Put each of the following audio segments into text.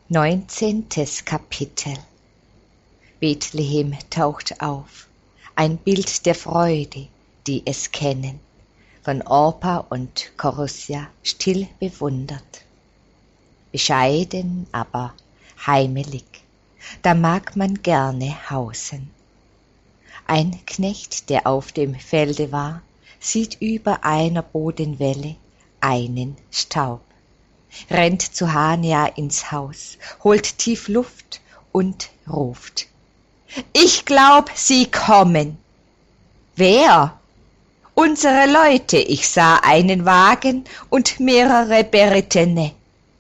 19. Kapitel. Bethlehem taucht auf, ein Bild der Freude, die es kennen, von Orpa und Corussia still bewundert. Bescheiden, aber heimelig, da mag man gerne hausen. Ein Knecht, der auf dem Felde war, sieht über einer Bodenwelle einen Staub, rennt zu Hanea ins Haus, holt tief Luft und ruft: »Ich glaub, sie kommen!« »Wer?« »Unsere Leute, ich sah einen Wagen und mehrere Berittene.«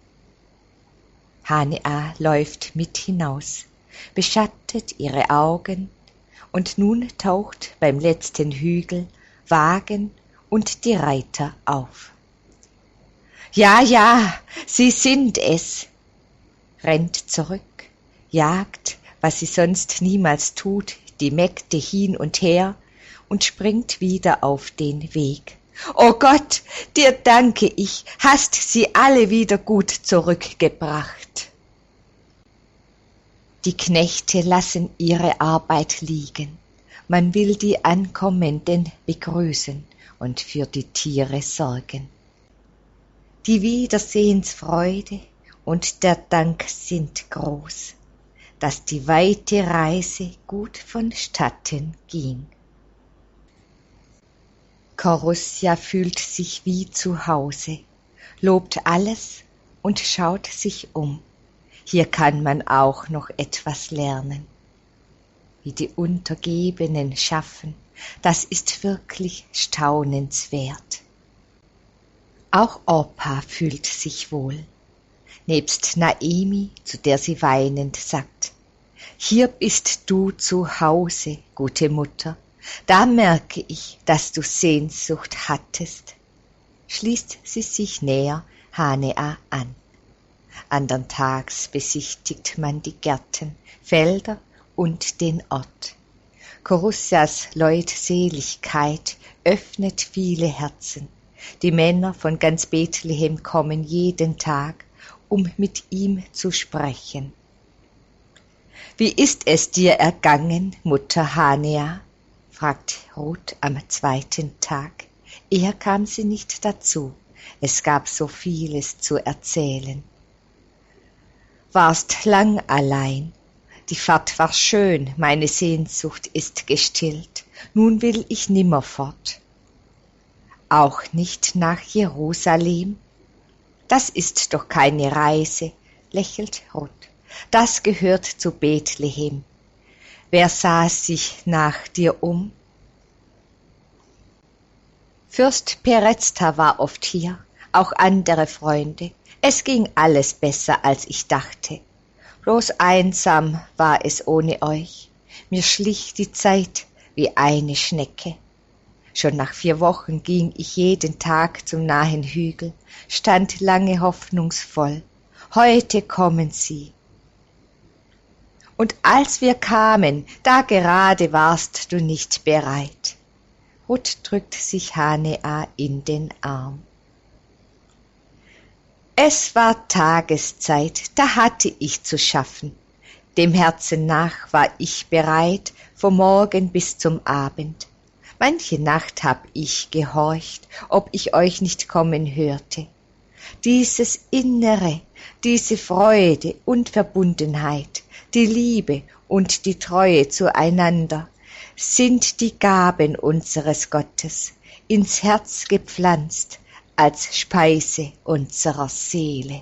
Hanea läuft mit hinaus, beschattet ihre Augen, und nun taucht beim letzten Hügel Wagen und die Reiter auf. »Ja, ja, sie sind es«, rennt zurück, jagt, was sie sonst niemals tut, die Mägde hin und her und springt wieder auf den Weg. »O Gott, dir danke ich, hast sie alle wieder gut zurückgebracht.« Die Knechte lassen ihre Arbeit liegen, man will die Ankommenden begrüßen und für die Tiere sorgen. Die Wiedersehensfreude und der Dank sind groß, dass die weite Reise gut vonstatten ging. Corussia fühlt sich wie zu Hause, lobt alles und schaut sich um. Hier kann man auch noch etwas lernen. Wie die Untergebenen schaffen, das ist wirklich staunenswert. Auch Orpa fühlt sich wohl, nebst Naemi, zu der sie weinend sagt: »Hier bist du zu Hause, gute Mutter, da merke ich, dass du Sehnsucht hattest«, schließt sie sich näher Hanea an. Andern Tags besichtigt man die Gärten, Felder und den Ort. Corussias Leutseligkeit öffnet viele Herzen. Die Männer von ganz Bethlehem kommen jeden Tag, um mit ihm zu sprechen. »Wie ist es dir ergangen, Mutter Hanea?« fragt Ruth am zweiten Tag. Eher kam sie nicht dazu, es gab so vieles zu erzählen. »Warst lang allein. Die Fahrt war schön, meine Sehnsucht ist gestillt, nun will ich nimmer fort.« »Auch nicht nach Jerusalem?« »Das ist doch keine Reise«, lächelt Ruth. »Das gehört zu Bethlehem. Wer sah sich nach dir um?« »Fürst Perezta war oft hier, auch andere Freunde. Es ging alles besser, als ich dachte. Bloß einsam war es ohne euch. Mir schlich die Zeit wie eine Schnecke. Schon nach 4 Wochen ging ich jeden Tag zum nahen Hügel, stand lange hoffnungsvoll. Heute kommen sie. Und als wir kamen, da gerade warst du nicht bereit.« Ruth drückt sich Hanea in den Arm. »Es war Tageszeit, da hatte ich zu schaffen. Dem Herzen nach war ich bereit, vom Morgen bis zum Abend. Manche Nacht hab ich gehorcht, ob ich euch nicht kommen hörte. Dieses Innere, diese Freude und Verbundenheit, die Liebe und die Treue zueinander sind die Gaben unseres Gottes, ins Herz gepflanzt als Speise unserer Seele.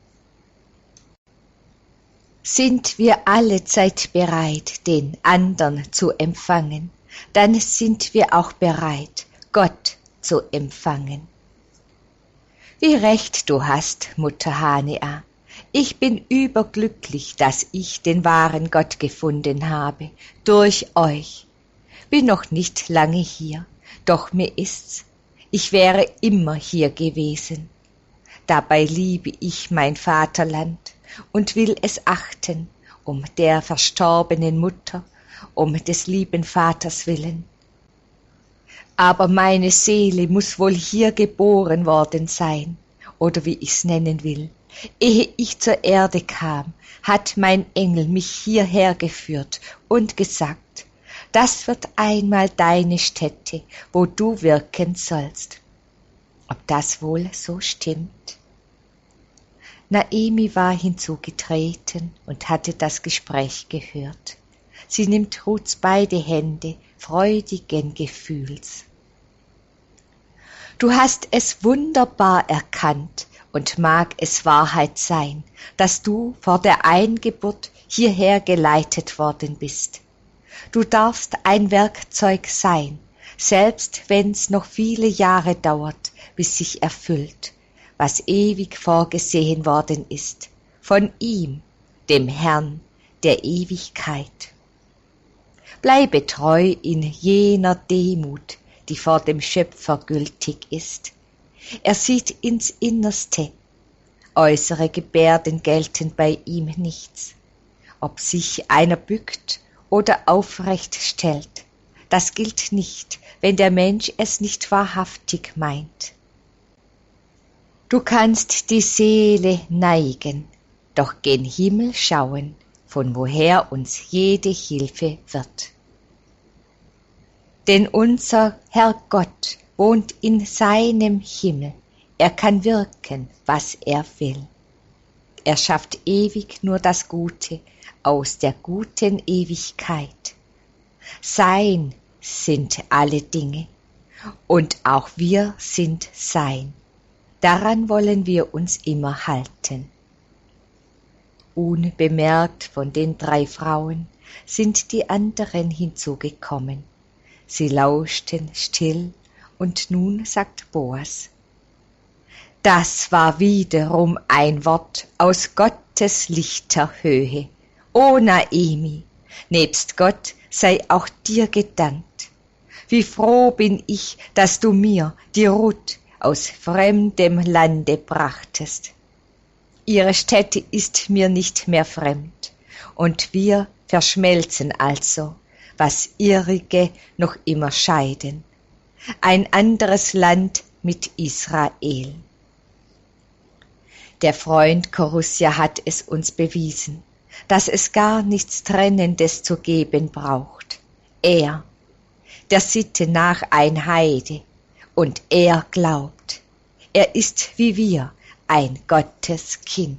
Sind wir allezeit bereit, den andern zu empfangen, dann sind wir auch bereit, Gott zu empfangen. Wie recht du hast, Mutter Hanea. Ich bin überglücklich, dass ich den wahren Gott gefunden habe, durch euch. Bin noch nicht lange hier, doch mir ist's, ich wäre immer hier gewesen. Dabei liebe ich mein Vaterland und will es achten, um der verstorbenen Mutter, um des lieben Vaters willen. Aber meine Seele muß wohl hier geboren worden sein, oder wie ich's nennen will. Ehe ich zur Erde kam, hat mein Engel mich hierher geführt und gesagt, das wird einmal deine Stätte, wo du wirken sollst. Ob das wohl so stimmt? Naemi war hinzugetreten und hatte das Gespräch gehört. Sie nimmt Ruths beide Hände freudigen Gefühls. Du hast es wunderbar erkannt und mag es Wahrheit sein, dass du vor der Eingeburt hierher geleitet worden bist. Du darfst ein Werkzeug sein, selbst wenn's noch viele Jahre dauert, bis sich erfüllt, was ewig vorgesehen worden ist, von ihm, dem Herrn der Ewigkeit. Bleibe treu in jener Demut, die vor dem Schöpfer gültig ist. Er sieht ins Innerste, äußere Gebärden gelten bei ihm nichts. Ob sich einer bückt oder aufrecht stellt, das gilt nicht, wenn der Mensch es nicht wahrhaftig meint. Du kannst die Seele neigen, doch gen Himmel schauen, von woher uns jede Hilfe wird. Denn unser Herr Gott wohnt in seinem Himmel, er kann wirken, was er will. Er schafft ewig nur das Gute aus der guten Ewigkeit. Sein sind alle Dinge, und auch wir sind sein. Daran wollen wir uns immer halten. Unbemerkt von den 3 Frauen sind die anderen hinzugekommen. Sie lauschten still, und nun sagt Boas: Das war wiederum ein Wort aus Gottes lichter Höhe. O Naemi, nebst Gott sei auch dir gedankt. Wie froh bin ich, dass du mir die Ruth aus fremdem Lande brachtest. Ihre Stätte ist mir nicht mehr fremd, und wir verschmelzen also, was Ihrige noch immer scheiden, ein anderes Land mit Israel. Der Freund Korusja hat es uns bewiesen, dass es gar nichts Trennendes zu geben braucht. Er, der Sitte nach ein Heide, und er glaubt, er ist wie wir ein Gotteskind.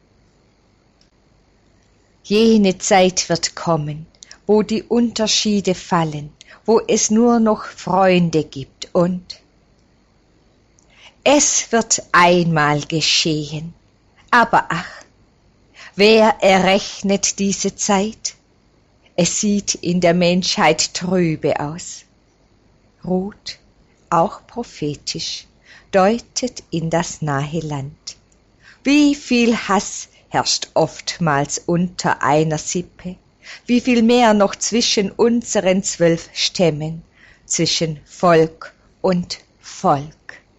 Jene Zeit wird kommen, wo die Unterschiede fallen, wo es nur noch Freunde gibt und es wird einmal geschehen. Aber ach, wer errechnet diese Zeit? Es sieht in der Menschheit trübe aus. Ruth, auch prophetisch, deutet in das nahe Land. Wie viel Hass herrscht oftmals unter einer Sippe, wie viel mehr noch zwischen unseren 12 Stämmen, zwischen Volk und Volk.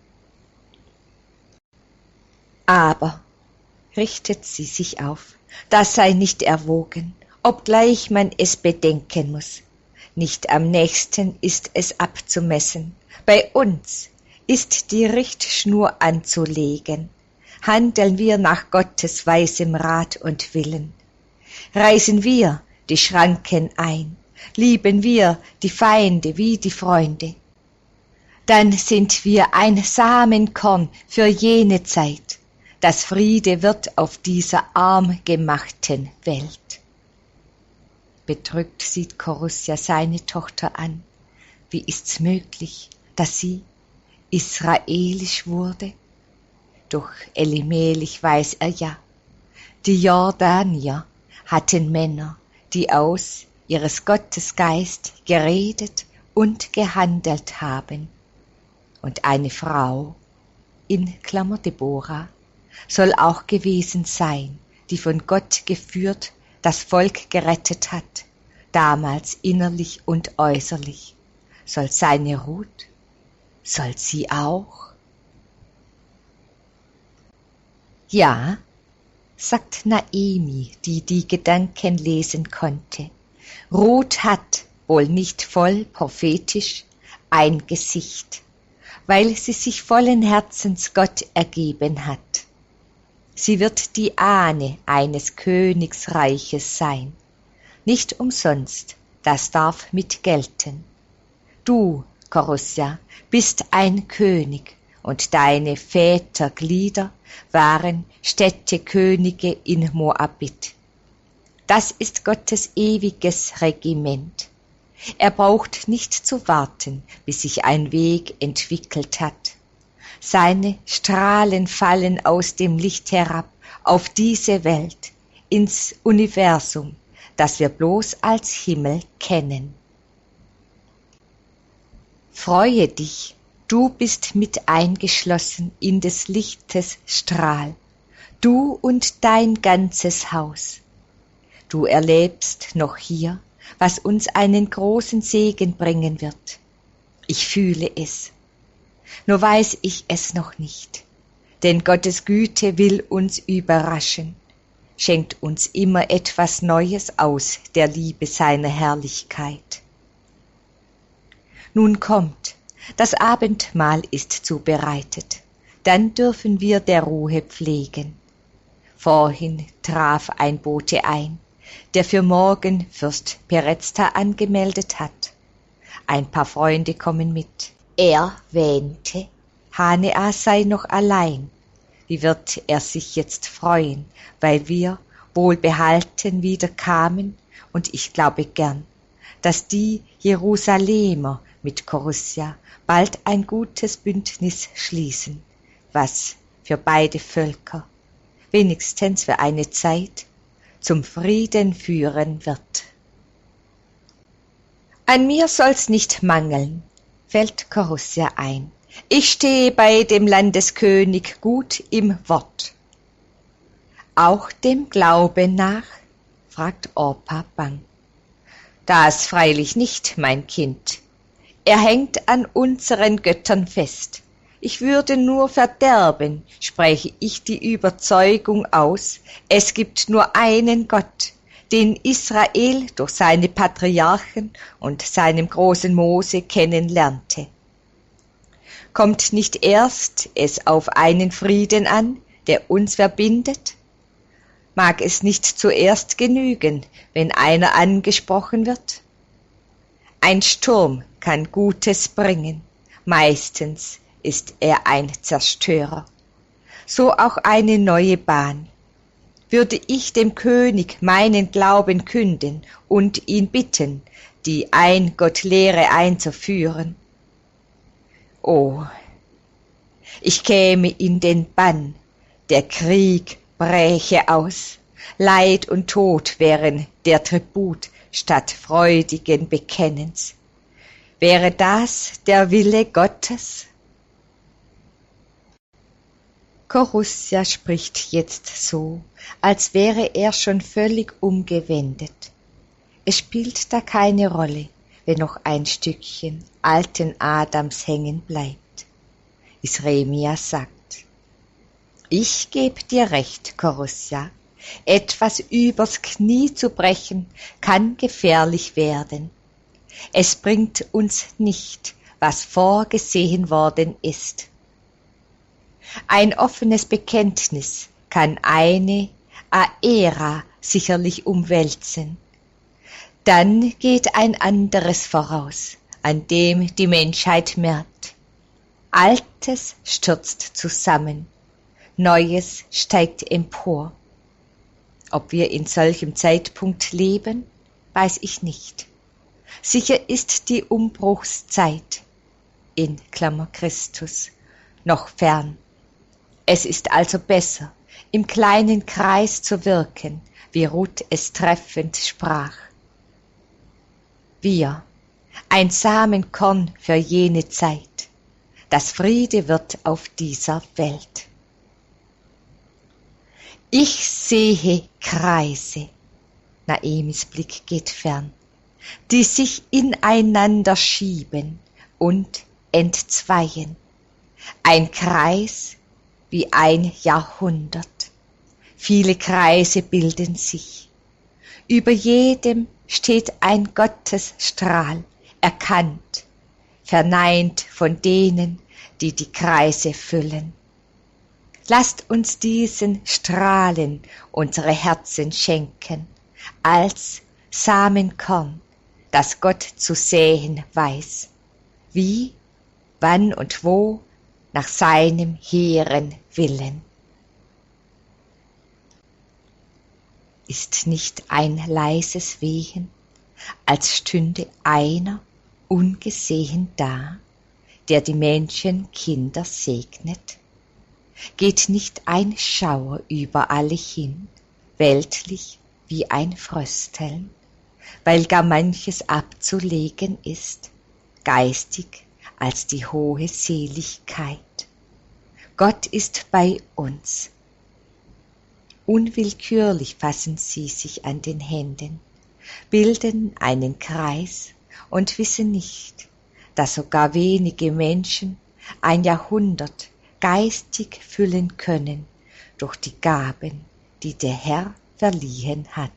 Aber, richtet sie sich auf, das sei nicht erwogen, obgleich man es bedenken muß. Nicht am nächsten ist es abzumessen, bei uns ist die Richtschnur anzulegen. Handeln wir nach Gottes weisem Rat und Willen. Reißen wir die Schranken ein, lieben wir die Feinde wie die Freunde. Dann sind wir ein Samenkorn für jene Zeit, dass Friede wird auf dieser arm gemachten Welt. Bedrückt sieht Korusja seine Tochter an. Wie ist's möglich, dass sie israelisch wurde? Doch Elimelech weiß er ja, die Jordanier hatten Männer, die aus ihres Gottes Geist geredet und gehandelt haben. Und eine Frau, in Klammer Deborah, soll auch gewesen sein, die von Gott geführt das Volk gerettet hat, damals innerlich und äußerlich. Soll seine Ruth, soll sie auch? Ja, sagt Naemi, die die Gedanken lesen konnte. Ruth hat, wohl nicht voll prophetisch, ein Gesicht, weil sie sich vollen Herzens Gott ergeben hat. Sie wird die Ahne eines Königsreiches sein. Nicht umsonst, das darf mitgelten. Du, Corussia, bist ein König, und deine Väterglieder waren Städtekönige in Moabit. Das ist Gottes ewiges Regiment. Er braucht nicht zu warten, bis sich ein Weg entwickelt hat. Seine Strahlen fallen aus dem Licht herab auf diese Welt, ins Universum, das wir bloß als Himmel kennen. Freue dich, du bist mit eingeschlossen in des Lichtes Strahl, du und dein ganzes Haus. Du erlebst noch hier, was uns einen großen Segen bringen wird. Ich fühle es. Nur weiß ich es noch nicht, denn Gottes Güte will uns überraschen, schenkt uns immer etwas Neues aus der Liebe seiner Herrlichkeit. Nun kommt, das Abendmahl ist zubereitet, dann dürfen wir der Ruhe pflegen. Vorhin traf ein Bote ein, der für morgen Fürst Perezta angemeldet hat. Ein paar Freunde kommen mit. Er wähnte, Hanea sei noch allein. Wie wird er sich jetzt freuen, weil wir wohlbehalten wieder kamen, und ich glaube gern, dass die Jerusalemer mit Corussia bald ein gutes Bündnis schließen, was für beide Völker, wenigstens für eine Zeit, zum Frieden führen wird. An mir soll's nicht mangeln, fällt Corussia ein. Ich stehe bei dem Landeskönig gut im Wort. Auch dem Glauben nach? Fragt Orpa bang. Das freilich nicht, mein Kind. Er hängt an unseren Göttern fest. Ich würde nur verderben, spräche ich die Überzeugung aus, es gibt nur einen Gott, den Israel durch seine Patriarchen und seinem großen Mose kennenlernte. Kommt nicht erst es auf einen Frieden an, der uns verbindet? Mag es nicht zuerst genügen, wenn einer angesprochen wird? Ein Sturm kann Gutes bringen, meistens ist er ein Zerstörer. So auch eine neue Bahn. Würde ich dem König meinen Glauben künden und ihn bitten, die Ein-Gott-Lehre einzuführen? Oh, ich käme in den Bann, der Krieg bräche aus, Leid und Tod wären der Tribut statt freudigen Bekennens. Wäre das der Wille Gottes? Corussia spricht jetzt so, als wäre er schon völlig umgewendet. Es spielt da keine Rolle, wenn noch ein Stückchen alten Adams hängen bleibt. Isremia sagt: Ich geb dir recht, Corussia, etwas übers Knie zu brechen kann gefährlich werden. Es bringt uns nicht, was vorgesehen worden ist. Ein offenes Bekenntnis kann eine Ära sicherlich umwälzen. Dann geht ein anderes voraus, an dem die Menschheit merkt: Altes stürzt zusammen, Neues steigt empor. Ob wir in solchem Zeitpunkt leben, weiß ich nicht. Sicher ist die Umbruchszeit, in Klammer Christus, noch fern. Es ist also besser, im kleinen Kreis zu wirken, wie Ruth es treffend sprach. Wir, ein Samenkorn für jene Zeit, das Friede wird auf dieser Welt. Ich sehe Kreise, Naemis Blick geht fern, die sich ineinander schieben und entzweien. Ein Kreis wie ein Jahrhundert. Viele Kreise bilden sich. Über jedem steht ein Gottesstrahl, erkannt, verneint von denen, die die Kreise füllen. Lasst uns diesen Strahlen unsere Herzen schenken, als Samenkorn, das Gott zu säen weiß, wie, wann und wo, nach seinem hehren Willen. Ist nicht ein leises Wehen, als stünde einer ungesehen da, der die Menschenkinder segnet? Geht nicht ein Schauer über alle hin, weltlich wie ein Frösteln, weil gar manches abzulegen ist, geistig als die hohe Seligkeit? Gott ist bei uns. Unwillkürlich fassen sie sich an den Händen, bilden einen Kreis und wissen nicht, dass sogar wenige Menschen ein Jahrhundert geistig füllen können durch die Gaben, die der Herr verliehen hat.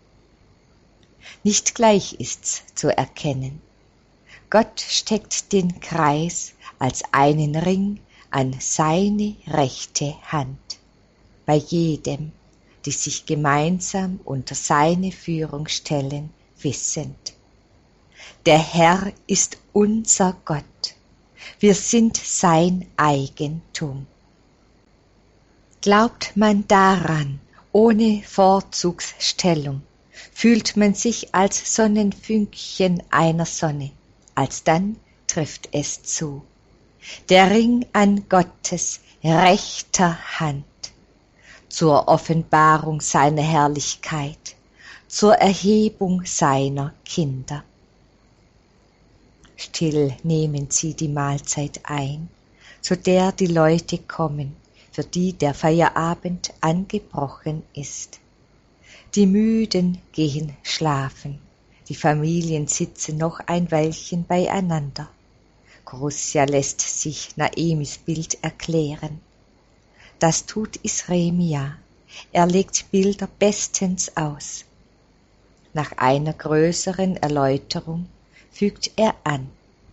Nicht gleich ist's zu erkennen. Gott steckt den Kreis als einen Ring an seine rechte Hand, bei jedem, die sich gemeinsam unter seine Führung stellen, wissend: Der Herr ist unser Gott, wir sind sein Eigentum. Glaubt man daran, ohne Vorzugsstellung, fühlt man sich als Sonnenfünkchen einer Sonne, alsdann trifft es zu. Der Ring an Gottes rechter Hand, zur Offenbarung seiner Herrlichkeit, zur Erhebung seiner Kinder. Still nehmen sie die Mahlzeit ein, zu der die Leute kommen, für die der Feierabend angebrochen ist. Die Müden gehen schlafen, die Familien sitzen noch ein Weilchen beieinander. Grusja lässt sich Naemis Bild erklären. Das tut Isremia, er legt Bilder bestens aus. Nach einer größeren Erläuterung fügt er an: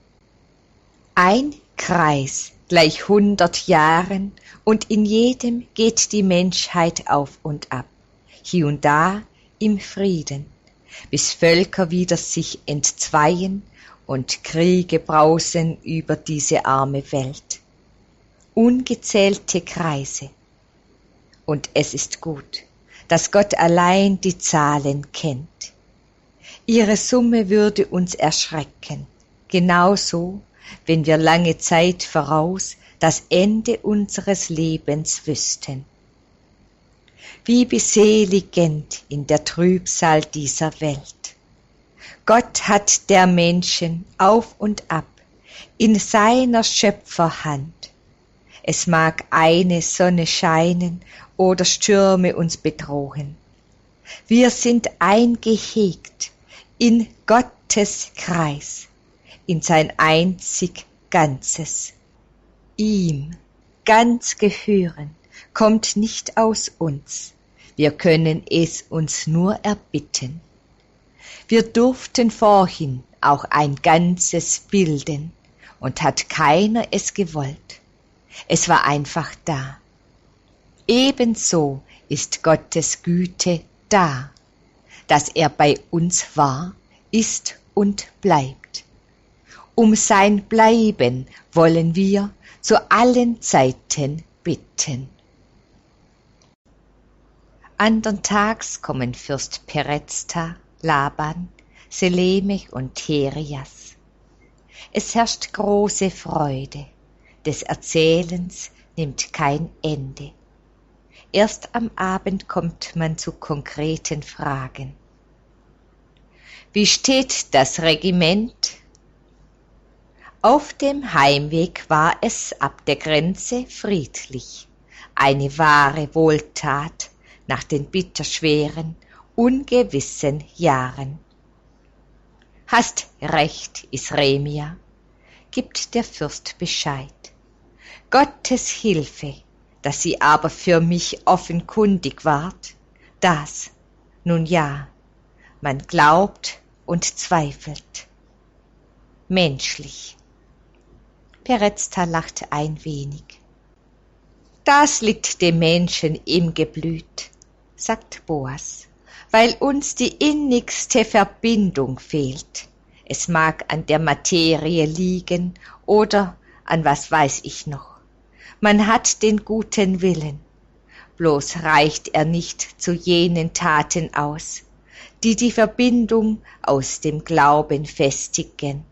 Ein Kreis gleich 100 Jahren, und in jedem geht die Menschheit auf und ab, hier und da im Frieden, bis Völker wieder sich entzweien und Kriege brausen über diese arme Welt. Ungezählte Kreise. Und es ist gut, dass Gott allein die Zahlen kennt. Ihre Summe würde uns erschrecken, genauso, wenn wir lange Zeit voraus das Ende unseres Lebens wüssten. Wie beseligend in der Trübsal dieser Welt. Gott hat der Menschen auf und ab in seiner Schöpferhand. Es mag eine Sonne scheinen oder Stürme uns bedrohen. Wir sind eingehegt in Gottes Kreis, in sein einzig Ganzes. Ihm ganz gehören kommt nicht aus uns, wir können es uns nur erbitten. Wir durften vorhin auch ein Ganzes bilden, und hat keiner es gewollt. Es war einfach da. Ebenso ist Gottes Güte da, dass er bei uns war, ist und bleibt. Um sein Bleiben wollen wir zu allen Zeiten bitten. Andern Tags kommen Fürst Perezta, Laban, Selemech und Terias. Es herrscht große Freude, des Erzählens nimmt kein Ende. Erst am Abend kommt man zu konkreten Fragen. Wie steht das Regiment? Auf dem Heimweg war es ab der Grenze friedlich, eine wahre Wohltat nach den bitterschweren, ungewissen Jahren. Hast recht, Isremia, gibt der Fürst Bescheid. Gottes Hilfe, dass sie aber für mich offenkundig ward, das, nun ja, man glaubt und zweifelt. Menschlich. Perezta lachte ein wenig. Das liegt dem Menschen im Geblüt, sagt Boas, weil uns die innigste Verbindung fehlt. Es mag an der Materie liegen oder an was weiß ich noch. Man hat den guten Willen, bloß reicht er nicht zu jenen Taten aus, die die Verbindung aus dem Glauben festigen.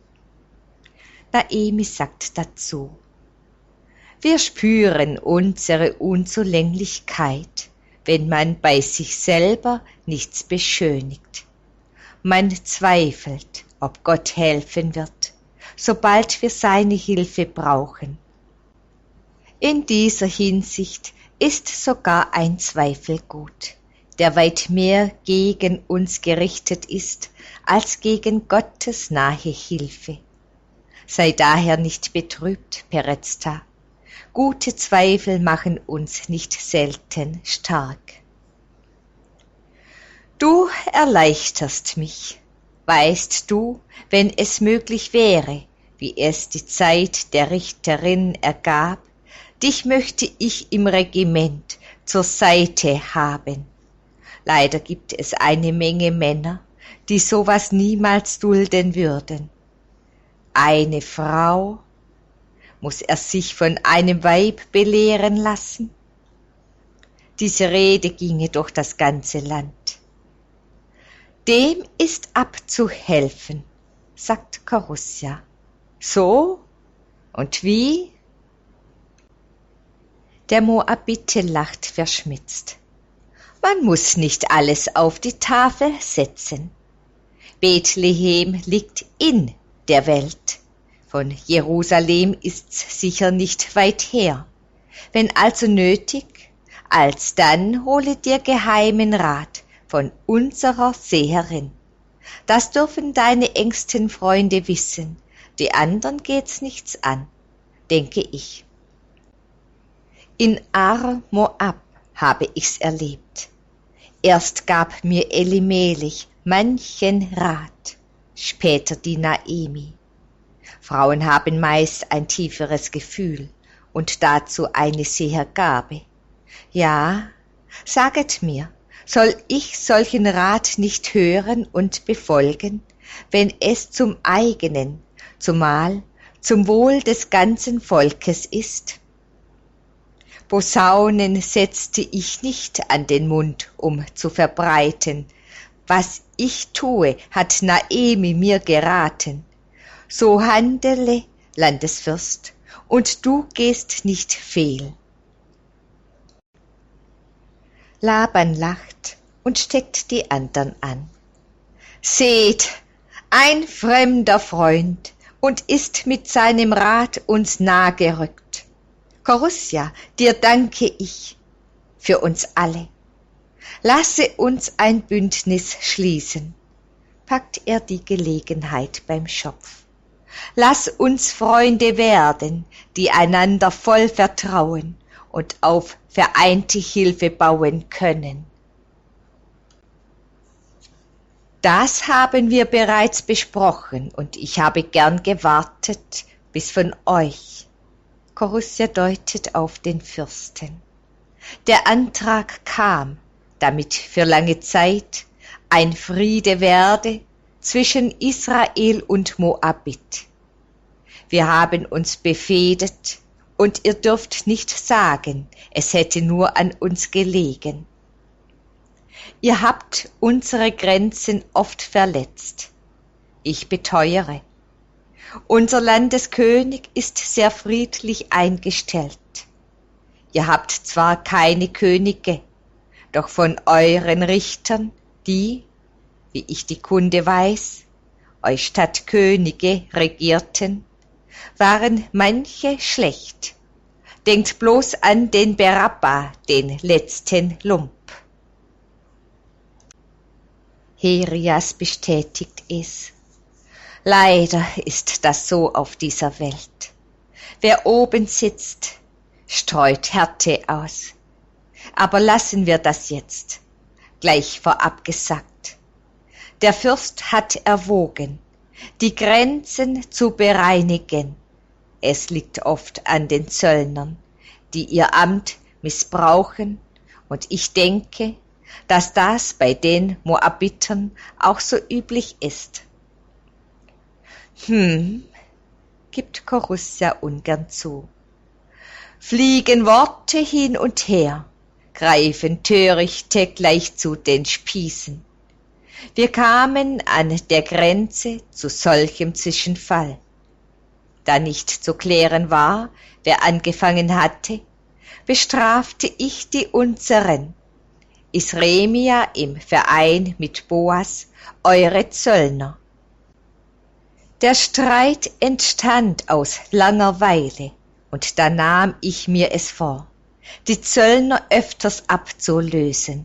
Naemi sagt dazu: Wir spüren unsere Unzulänglichkeit, wenn man bei sich selber nichts beschönigt. Man zweifelt, ob Gott helfen wird, sobald wir seine Hilfe brauchen. In dieser Hinsicht ist sogar ein Zweifel gut, der weit mehr gegen uns gerichtet ist, als gegen Gottes nahe Hilfe. Sei daher nicht betrübt, Perezta. Gute Zweifel machen uns nicht selten stark. Du erleichterst mich. Weißt du, wenn es möglich wäre, wie es die Zeit der Richterin ergab, dich möchte ich im Regiment zur Seite haben. Leider gibt es eine Menge Männer, die sowas niemals dulden würden. Eine Frau, muss er sich von einem Weib belehren lassen? Diese Rede ginge durch das ganze Land. Dem ist abzuhelfen, sagt Corussia. So? Und wie? Der Moabite lacht verschmitzt. Man muss nicht alles auf die Tafel setzen. Bethlehem liegt in der Welt. Von Jerusalem ist's sicher nicht weit her. Wenn also nötig, alsdann hole dir geheimen Rat von unserer Seherin. Das dürfen deine engsten Freunde wissen, die anderen geht's nichts an, denke ich. In Ar-Moab habe ich's erlebt. Erst gab mir Elimelech manchen Rat, später die Naemi. Frauen haben meist ein tieferes Gefühl und dazu eine Sehergabe. Ja, saget mir, soll ich solchen Rat nicht hören und befolgen, wenn es zum eigenen, zumal zum Wohl des ganzen Volkes ist? Posaunen setzte ich nicht an den Mund, um zu verbreiten. Was ich tue, hat Naemi mir geraten. So handele, Landesfürst, und du gehst nicht fehl. Laban lacht und steckt die andern an. Seht, ein fremder Freund und ist mit seinem Rat uns nah gerückt. Corussia, dir danke ich für uns alle. Lasse uns ein Bündnis schließen, packt er die Gelegenheit beim Schopf. Lass uns Freunde werden, die einander voll vertrauen und auf vereinte Hilfe bauen können. Das haben wir bereits besprochen und ich habe gern gewartet bis von euch. Corussia deutet auf den Fürsten. Der Antrag kam, damit für lange Zeit ein Friede werde zwischen Israel und Moabit. Wir haben uns befehdet und ihr dürft nicht sagen, es hätte nur an uns gelegen. Ihr habt unsere Grenzen oft verletzt. Ich beteuere. Unser Landeskönig ist sehr friedlich eingestellt. Ihr habt zwar keine Könige, doch von euren Richtern, die, wie ich die Kunde weiß, euch statt Könige regierten, waren manche schlecht. Denkt bloß an den Berabba, den letzten Lump. Herias bestätigt es. Leider ist das so auf dieser Welt. Wer oben sitzt, streut Härte aus. Aber lassen wir das jetzt, gleich vorab gesagt. Der Fürst hat erwogen, die Grenzen zu bereinigen. es liegt oft an den Zöllnern, die ihr Amt missbrauchen, und ich denke, dass das bei den Moabitern auch so üblich ist. Gibt Chorussa ungern zu. Fliegen Worte hin und her, greifen Törichte gleich zu den Spießen. Wir kamen an der Grenze zu solchem Zwischenfall. Da nicht zu klären war, wer angefangen hatte, bestrafte ich die Unseren, Isremia im Verein mit Boas, eure Zöllner. Der Streit entstand aus langer Weile, und da nahm ich mir es vor, die Zöllner öfters abzulösen.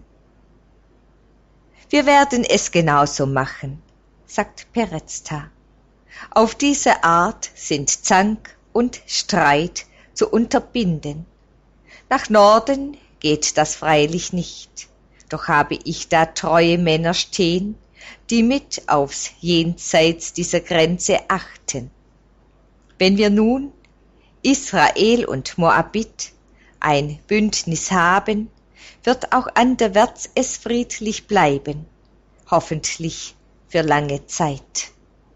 Wir werden es genauso machen, sagt Perezta. Auf diese Art sind Zank und Streit zu unterbinden. Nach Norden geht das freilich nicht, doch habe ich da treue Männer stehen, die mit aufs Jenseits dieser Grenze achten. Wenn wir nun, Israel und Moabit, ein Bündnis haben, wird auch anderwärts es friedlich bleiben, hoffentlich für lange Zeit.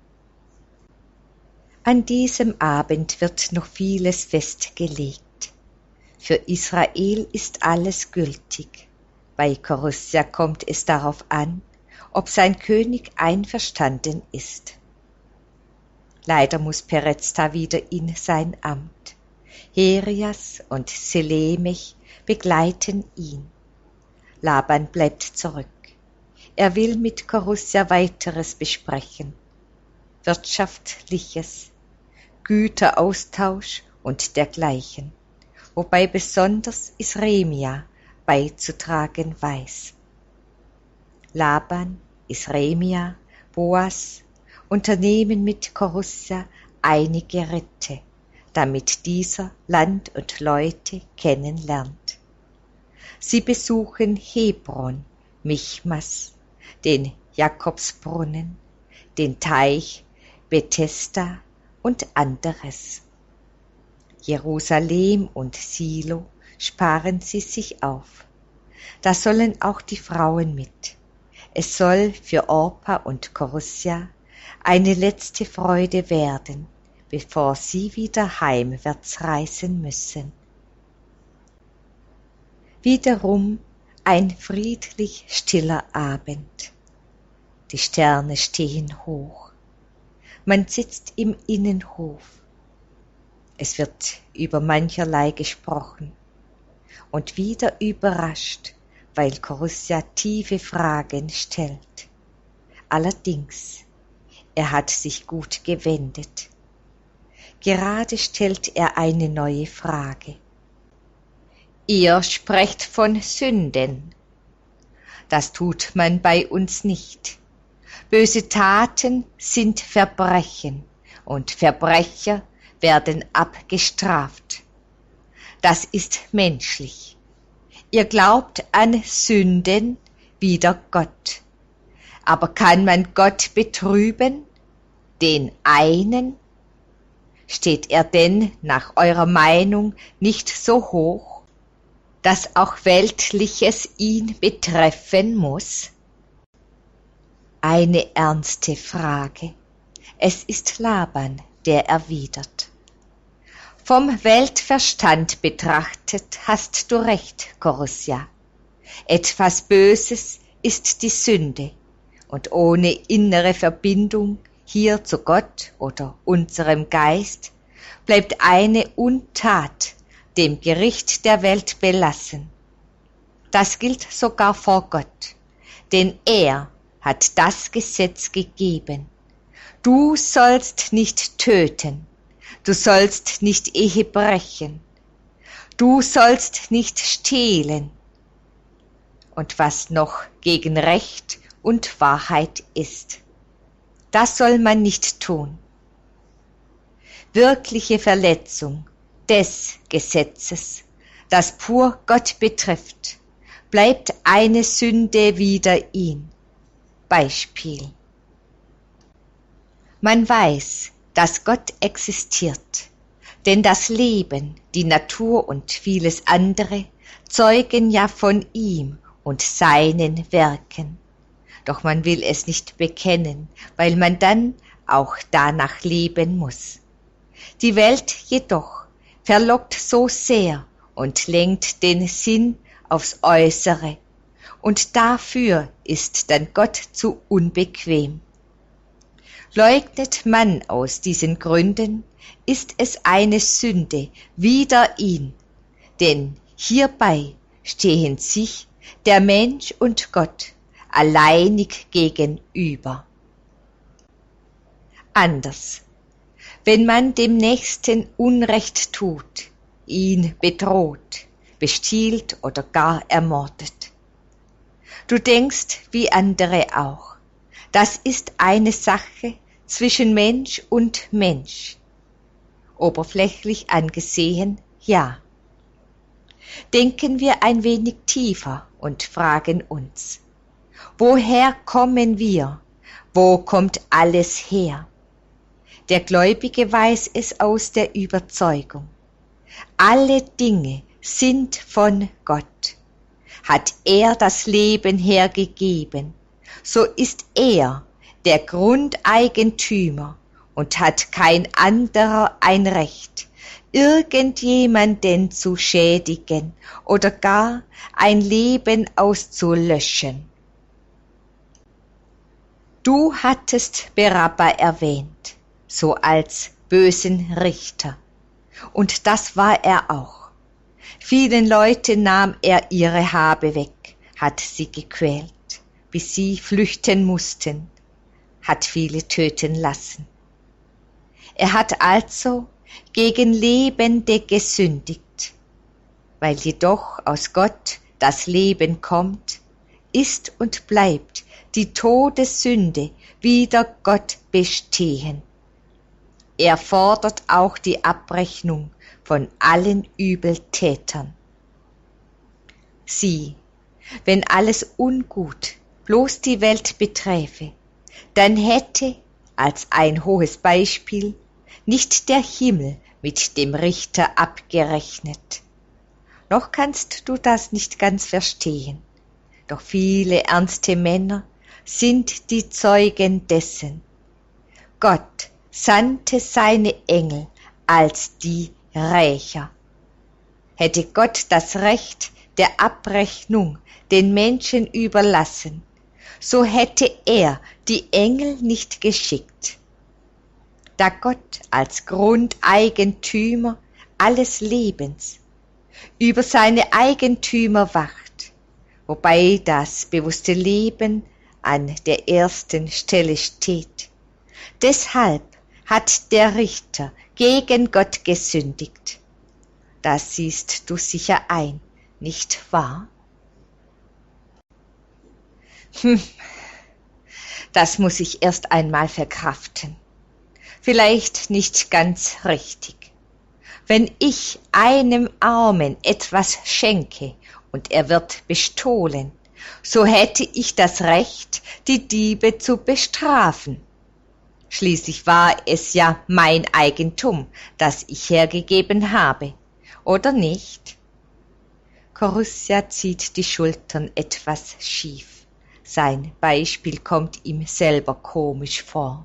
An diesem Abend wird noch vieles festgelegt. Für Israel ist alles gültig. Bei Chorussa kommt es darauf an, ob sein König einverstanden ist. Leider muss Perezta wieder in sein Amt. Herias und Selemech begleiten ihn. Laban bleibt zurück. Er will mit Chorussa weiteres besprechen. Wirtschaftliches, Güteraustausch und dergleichen, wobei besonders Isremia beizutragen weiß. Laban, Isremia, Boas unternehmen mit Chorussa einige Ritte, damit dieser Land und Leute kennenlernt. Sie besuchen Hebron, Michmas, den Jakobsbrunnen, den Teich Bethesda und anderes. Jerusalem und Silo sparen sie sich auf. Da sollen auch die Frauen mit. Es soll für Orpa und Chorussa eine letzte Freude werden, bevor sie wieder heimwärts reisen müssen. Wiederum ein friedlich stiller Abend. Die Sterne stehen hoch. Man sitzt im Innenhof. Es wird über mancherlei gesprochen und wieder überrascht, weil Chorussa tiefe Fragen stellt. Allerdings, er hat sich gut gewendet. Gerade stellt er eine neue Frage. Ihr sprecht von Sünden. Das tut man bei uns nicht. Böse Taten sind Verbrechen und Verbrecher werden abgestraft. Das ist menschlich. Ihr glaubt an Sünden wider Gott. Aber kann man Gott betrüben? Den einen? Steht er denn nach eurer Meinung nicht so hoch, dass auch Weltliches ihn betreffen muss? Eine ernste Frage. Es ist Laban, der erwidert. Vom Weltverstand betrachtet hast du recht, Chorussa. Etwas Böses ist die Sünde, und ohne innere Verbindung hier zu Gott oder unserem Geist bleibt eine Untat dem Gericht der Welt belassen. Das gilt sogar vor Gott, denn er hat das Gesetz gegeben. Du sollst nicht töten, du sollst nicht Ehe brechen, du sollst nicht stehlen. Und was noch gegen Recht und Wahrheit ist, das soll man nicht tun. Wirkliche Verletzung des Gesetzes, das pur Gott betrifft, bleibt eine Sünde wider ihn. Beispiel. Man weiß, dass Gott existiert. Denn das Leben, die Natur und vieles andere zeugen ja von ihm und seinen Werken. Doch man will es nicht bekennen, weil man dann auch danach leben muss. Die Welt jedoch verlockt so sehr und lenkt den Sinn aufs Äußere, und dafür ist dann Gott zu unbequem. Leugnet man aus diesen Gründen, ist es eine Sünde wider ihn, denn hierbei stehen sich der Mensch und Gott alleinig gegenüber. Anders, wenn man dem Nächsten Unrecht tut, ihn bedroht, bestiehlt oder gar ermordet. Du denkst wie andere auch, das ist eine Sache zwischen Mensch und Mensch. Oberflächlich angesehen, ja. Denken wir ein wenig tiefer und fragen uns, woher kommen wir? Wo kommt alles her? Der Gläubige weiß es aus der Überzeugung. Alle Dinge sind von Gott. Hat er das Leben hergegeben, so ist er der Grundeigentümer und hat kein anderer ein Recht, irgendjemanden zu schädigen oder gar ein Leben auszulöschen. Du hattest Berabba erwähnt, so als bösen Richter, und das war er auch. Vielen Leuten nahm er ihre Habe weg, hat sie gequält, bis sie flüchten mussten, hat viele töten lassen. Er hat also gegen Lebende gesündigt. Weil jedoch aus Gott das Leben kommt, ist und bleibt die Todessünde wider Gott bestehen. Er fordert auch die Abrechnung von allen Übeltätern. Sieh, wenn alles ungut bloß die Welt beträfe, dann hätte, als ein hohes Beispiel, nicht der Himmel mit dem Richter abgerechnet. Noch kannst du das nicht ganz verstehen, doch viele ernste Männer sind die Zeugen dessen. Gott sandte seine Engel als die Rächer. Hätte Gott das Recht der Abrechnung den Menschen überlassen, so hätte er die Engel nicht geschickt. Da Gott als Grundeigentümer alles Lebens über seine Eigentümer wacht, wobei das bewusste Leben an der ersten Stelle steht. Deshalb hat der Richter gegen Gott gesündigt. Das siehst du sicher ein, nicht wahr? Das muss ich erst einmal verkraften. Vielleicht nicht ganz richtig. Wenn ich einem Armen etwas schenke und er wird bestohlen, so hätte ich das Recht, die Diebe zu bestrafen. Schließlich war es ja mein Eigentum, das ich hergegeben habe, oder nicht? Coruscant zieht die Schultern etwas schief. Sein Beispiel kommt ihm selber komisch vor.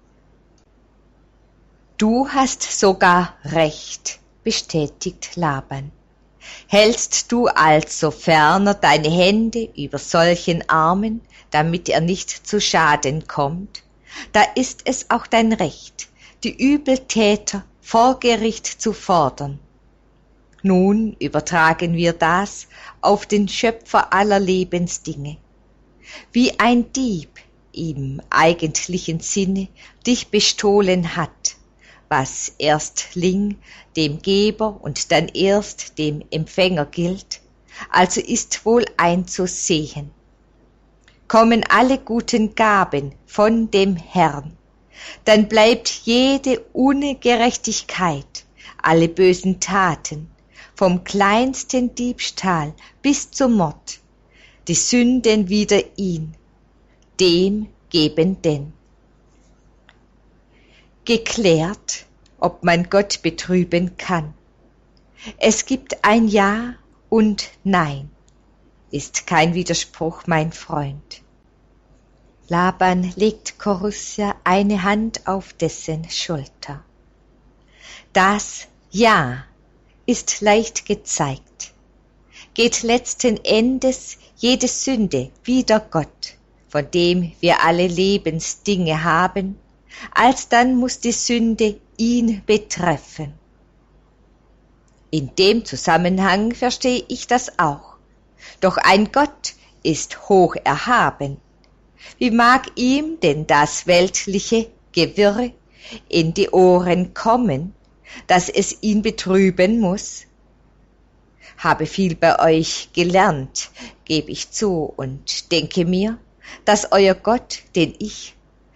Du hast sogar recht, bestätigt Laban. Hältst du also ferner deine Hände über solchen Armen, damit er nicht zu Schaden kommt? Da ist es auch dein Recht, die Übeltäter vor Gericht zu fordern. Nun übertragen wir das auf den Schöpfer aller Lebensdinge. Wie ein Dieb im eigentlichen Sinne dich bestohlen hat, was erstling dem Geber und dann erst dem Empfänger gilt, also ist wohl einzusehen. Kommen alle guten Gaben von dem Herrn, dann bleibt jede Ungerechtigkeit, alle bösen Taten, vom kleinsten Diebstahl bis zum Mord, die Sünden wider ihn, dem Gebenden. Geklärt ob man Gott betrüben kann. Es gibt ein Ja und Nein, ist kein Widerspruch, mein Freund. Laban legt Chorusia eine Hand auf dessen Schulter. Das Ja ist leicht gezeigt, geht letzten Endes jede Sünde wider Gott, von dem wir alle Lebensdinge haben, alsdann muss die Sünde ihn betreffen. In dem Zusammenhang verstehe ich das auch. Doch ein Gott ist hoch erhaben. Wie mag ihm denn das weltliche Gewirr in die Ohren kommen, dass es ihn betrüben muss? Habe viel bei euch gelernt, gebe ich zu, und denke mir, dass euer Gott, den ich,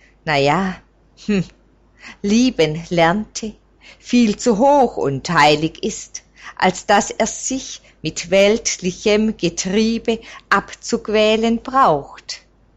lieben lernte, viel zu hoch und heilig ist, als dass er sich mit weltlichem Getriebe abzuquälen braucht.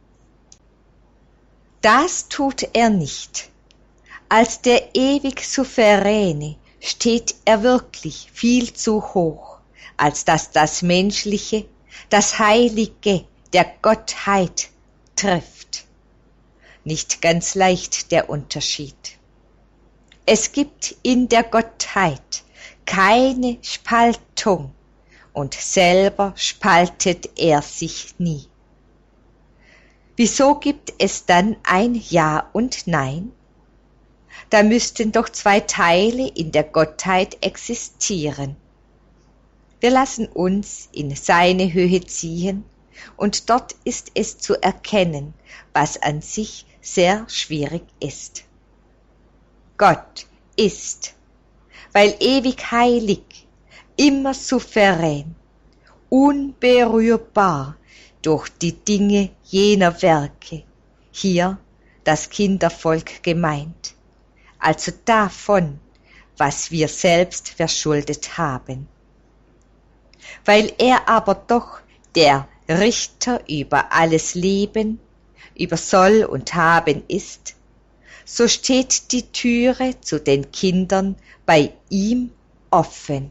Das tut er nicht. Als der ewig Souveräne steht er wirklich viel zu hoch, als dass das Menschliche, das Heilige der Gottheit trifft. Nicht ganz leicht der Unterschied. Es gibt in der Gottheit keine Spaltung, und selber spaltet er sich nie. Wieso gibt es dann ein Ja und Nein? Da müssten doch zwei Teile in der Gottheit existieren. Wir lassen uns in seine Höhe ziehen, und dort ist es zu erkennen, was an sich sehr schwierig ist. Gott ist, weil ewig heilig, immer souverän, unberührbar durch die Dinge jener Werke, hier das Kindervolk gemeint, also davon, was wir selbst verschuldet haben. Weil er aber doch der Richter über alles Leben, über Soll und Haben ist, so steht die Türe zu den Kindern bei ihm offen.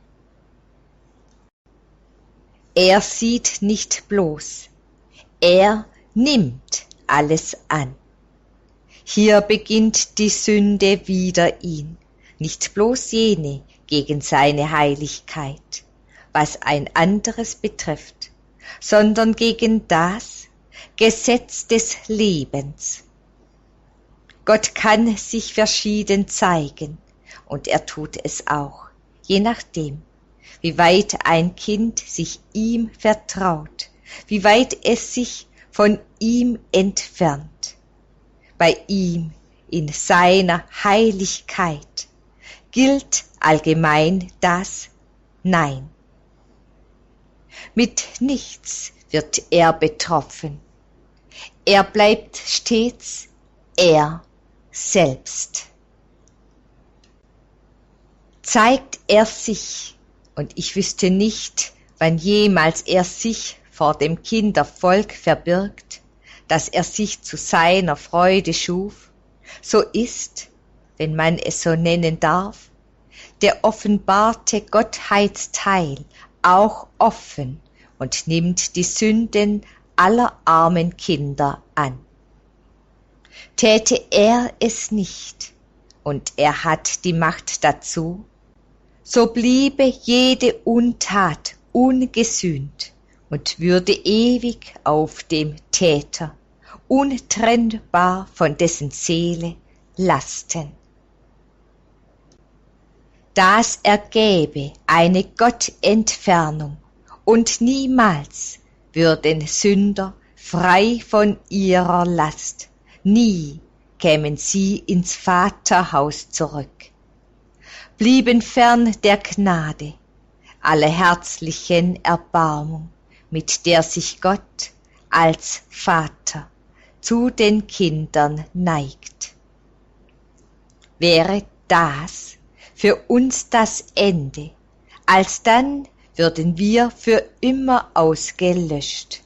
Er sieht nicht bloß, er nimmt alles an. Hier beginnt die Sünde wider ihn, nicht bloß jene gegen seine Heiligkeit, was ein anderes betrifft, sondern gegen das Gesetz des Lebens. Gott kann sich verschieden zeigen, und er tut es auch, je nachdem, wie weit ein Kind sich ihm vertraut, wie weit es sich von ihm entfernt. Bei ihm, in seiner Heiligkeit, gilt allgemein das Nein. Mit nichts wird er betroffen. Er bleibt stets er selbst. Zeigt er sich, und ich wüsste nicht, wann jemals er sich vor dem Kindervolk verbirgt, dass er sich zu seiner Freude schuf, so ist, wenn man es so nennen darf, der offenbarte Gottheitsteil auch offen und nimmt die Sünden aller armen Kinder an. Täte er es nicht, und er hat die Macht dazu, so bliebe jede Untat ungesühnt und würde ewig auf dem Täter, untrennbar von dessen Seele, lasten. Das ergäbe eine Gottentfernung, und niemals würden Sünder frei von ihrer Last, nie kämen sie ins Vaterhaus zurück, blieben fern der Gnade, aller herzlichen Erbarmung, mit der sich Gott als Vater zu den Kindern neigt. Wäre das für uns das Ende, alsdann würden wir für immer ausgelöscht.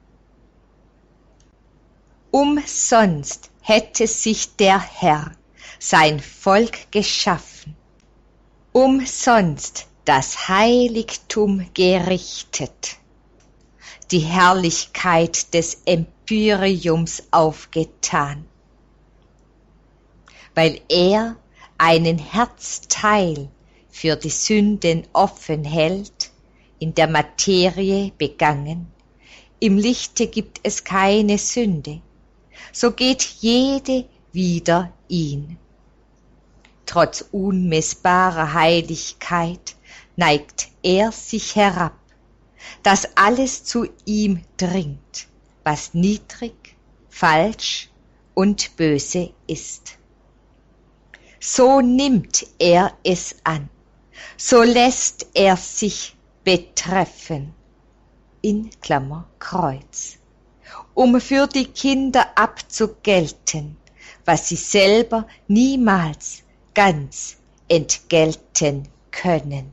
Umsonst hätte sich der Herr sein Volk geschaffen, umsonst das Heiligtum gerichtet, die Herrlichkeit des Empyreums aufgetan, weil er einen Herzteil für die Sünden offen hält, in der Materie begangen. Im Lichte gibt es keine Sünde, so geht jede wider ihn. Trotz unmessbarer Heiligkeit neigt er sich herab, dass alles zu ihm dringt, was niedrig, falsch und böse ist. So nimmt er es an, so lässt er sich betreffen, in Klammer Kreuz, um für die Kinder abzugelten, was sie selber niemals ganz entgelten können.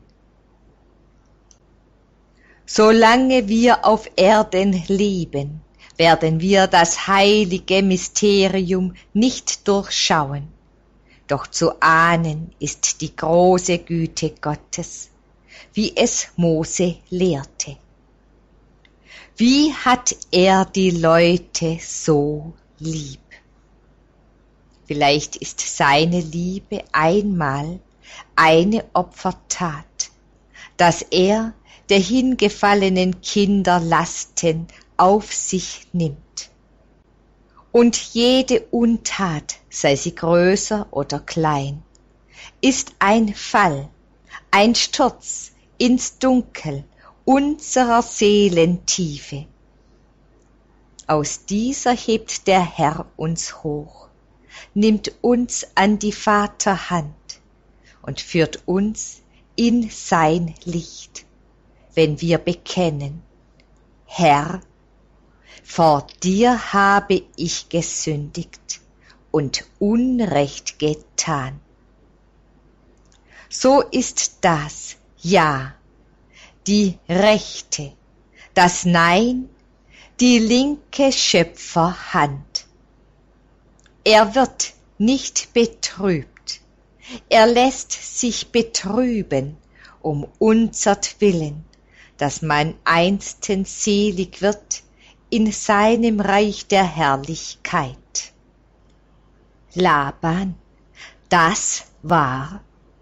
Solange wir auf Erden leben, werden wir das heilige Mysterium nicht durchschauen. Doch zu ahnen ist die große Güte Gottes, wie es Mose lehrte. Wie hat er die Leute so lieb? Vielleicht ist seine Liebe einmal eine Opfertat, dass er der hingefallenen Kinder Lasten auf sich nimmt. Und jede Untat, sei sie größer oder klein, ist ein Fall, ein Sturz ins Dunkel unserer Seelentiefe. Aus dieser hebt der Herr uns hoch, nimmt uns an die Vaterhand und führt uns in sein Licht, wenn wir bekennen: Herr, vor dir habe ich gesündigt und Unrecht getan. So ist das Ja die rechte, das Nein die linke Schöpferhand. Er wird nicht betrübt, er lässt sich betrüben um unsertwillen, dass man einstens selig wird in seinem Reich der Herrlichkeit. Laban, das war.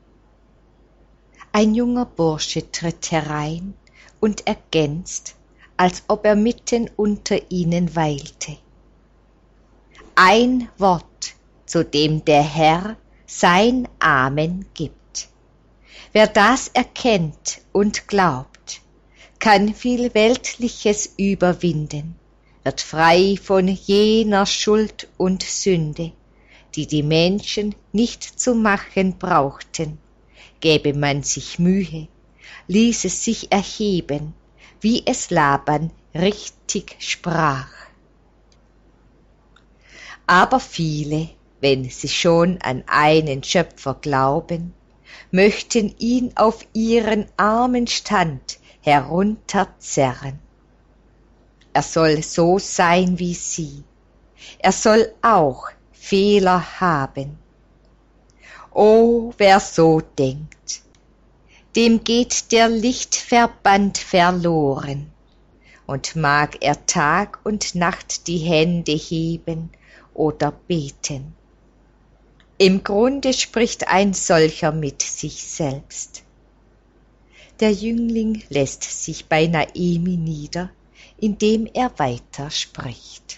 Ein junger Bursche tritt herein und ergänzt, als ob er mitten unter ihnen weilte. Ein Wort, zu dem der Herr sein Amen gibt. Wer das erkennt und glaubt, kann viel Weltliches überwinden, wird frei von jener Schuld und Sünde, die die Menschen nicht zu machen brauchten. Gäbe man sich Mühe, ließ es sich erheben, wie es Laban richtig sprach. Aber viele, wenn sie schon an einen Schöpfer glauben, möchten ihn auf ihren armen Stand herunterzerren. Er soll so sein wie sie, er soll auch Fehler haben. O, wer so denkt, dem geht der Lichtverband verloren, und mag er Tag und Nacht die Hände heben oder beten. Im Grunde spricht ein solcher mit sich selbst. Der Jüngling lässt sich bei Naemi nieder, indem er weiter spricht.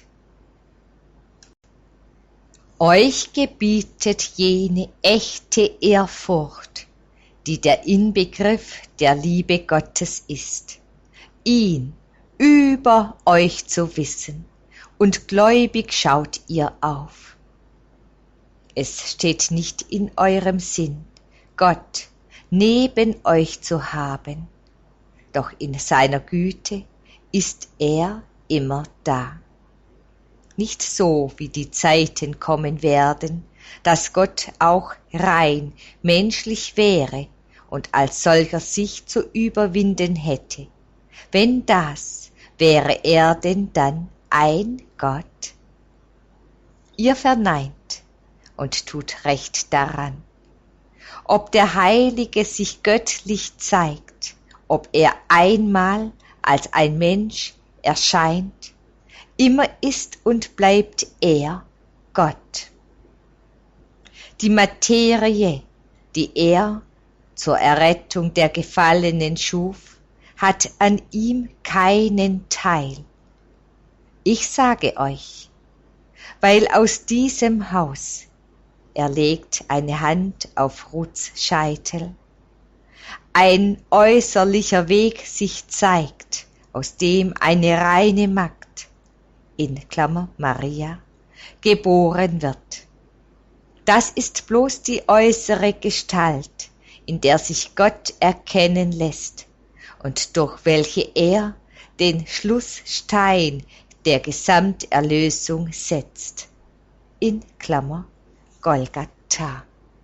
Euch gebietet jene echte Ehrfurcht, die der Inbegriff der Liebe Gottes ist, ihn über euch zu wissen, und gläubig schaut ihr auf. Es steht nicht in eurem Sinn, Gott neben euch zu haben, doch in seiner Güte ist er immer da. Nicht so, wie die Zeiten kommen werden, dass Gott auch rein menschlich wäre und als solcher sich zu überwinden hätte. Wenn das, wäre er denn dann ein Gott? Ihr verneint und tut recht daran. Ob der Heilige sich göttlich zeigt, ob er einmal als ein Mensch erscheint, immer ist und bleibt er Gott. Die Materie, die er zur Errettung der Gefallenen schuf, hat an ihm keinen Teil. Ich sage euch, weil aus diesem Haus, er legt eine Hand auf Ruths Scheitel, ein äußerlicher Weg sich zeigt, aus dem eine reine Magd, in Klammer Maria, geboren wird. Das ist bloß die äußere Gestalt, in der sich Gott erkennen lässt und durch welche er den Schlussstein der Gesamterlösung setzt, in Klammer Golgatha.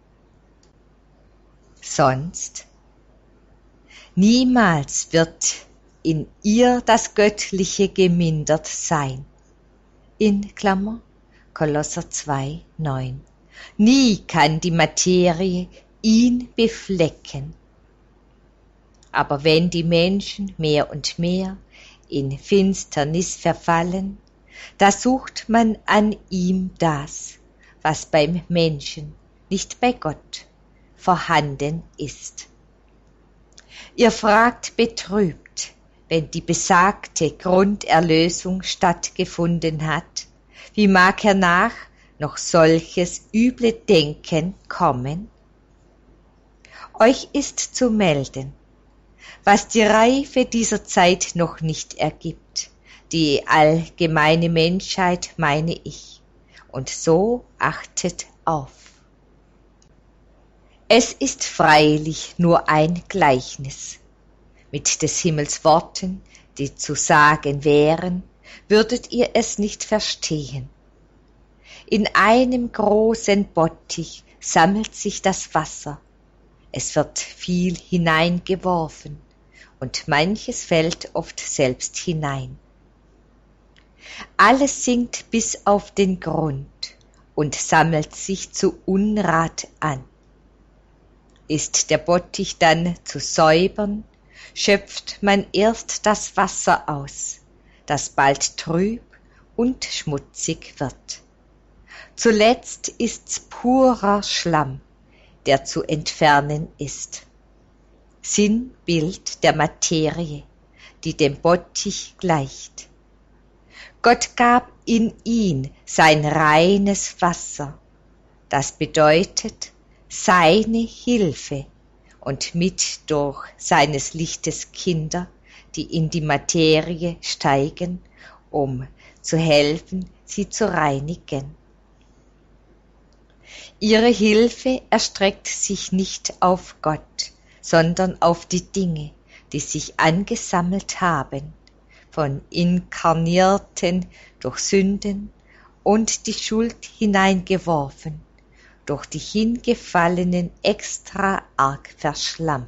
Sonst niemals wird in ihr das Göttliche gemindert sein, in Klammer Kolosser 2,9. Nie kann die Materie ihn beflecken. Aber wenn die Menschen mehr und mehr in Finsternis verfallen, da sucht man an ihm das, was beim Menschen, nicht bei Gott, vorhanden ist. Ihr fragt betrübt, wenn die besagte Grunderlösung stattgefunden hat, wie mag hernach noch solches üble Denken kommen? Euch ist zu melden, was die Reife dieser Zeit noch nicht ergibt, die allgemeine Menschheit meine ich, und so achtet auf. Es ist freilich nur ein Gleichnis. Mit des Himmels Worten, die zu sagen wären, würdet ihr es nicht verstehen. In einem großen Bottich sammelt sich das Wasser, es wird viel hineingeworfen, und manches fällt oft selbst hinein. Alles sinkt bis auf den Grund und sammelt sich zu Unrat an. Ist der Bottich dann zu säubern, schöpft man erst das Wasser aus, das bald trüb und schmutzig wird. Zuletzt ist's purer Schlamm, der zu entfernen ist. Sinnbild der Materie, die dem Bottich gleicht. Gott gab in ihn sein reines Wasser, das bedeutet seine Hilfe und mit durch seines Lichtes Kinder, die in die Materie steigen, um zu helfen, sie zu reinigen. Ihre Hilfe erstreckt sich nicht auf Gott, sondern auf die Dinge, die sich angesammelt haben, von Inkarnierten durch Sünden und die Schuld hineingeworfen, durch die Hingefallenen extra arg verschlammt.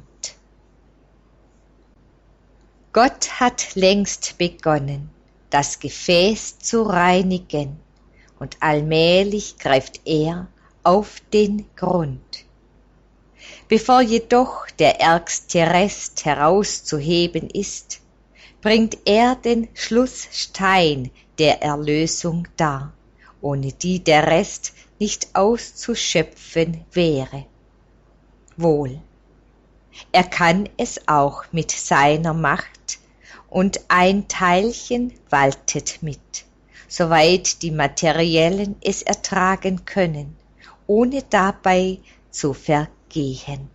Gott hat längst begonnen, das Gefäß zu reinigen, und allmählich greift er auf den Grund. Bevor jedoch der ärgste Rest herauszuheben ist, bringt er den Schlussstein der Erlösung dar, ohne die der Rest nicht auszuschöpfen wäre. Wohl, er kann es auch mit seiner Macht, und ein Teilchen waltet mit, soweit die Materiellen es ertragen können, ohne dabei zu vergehen.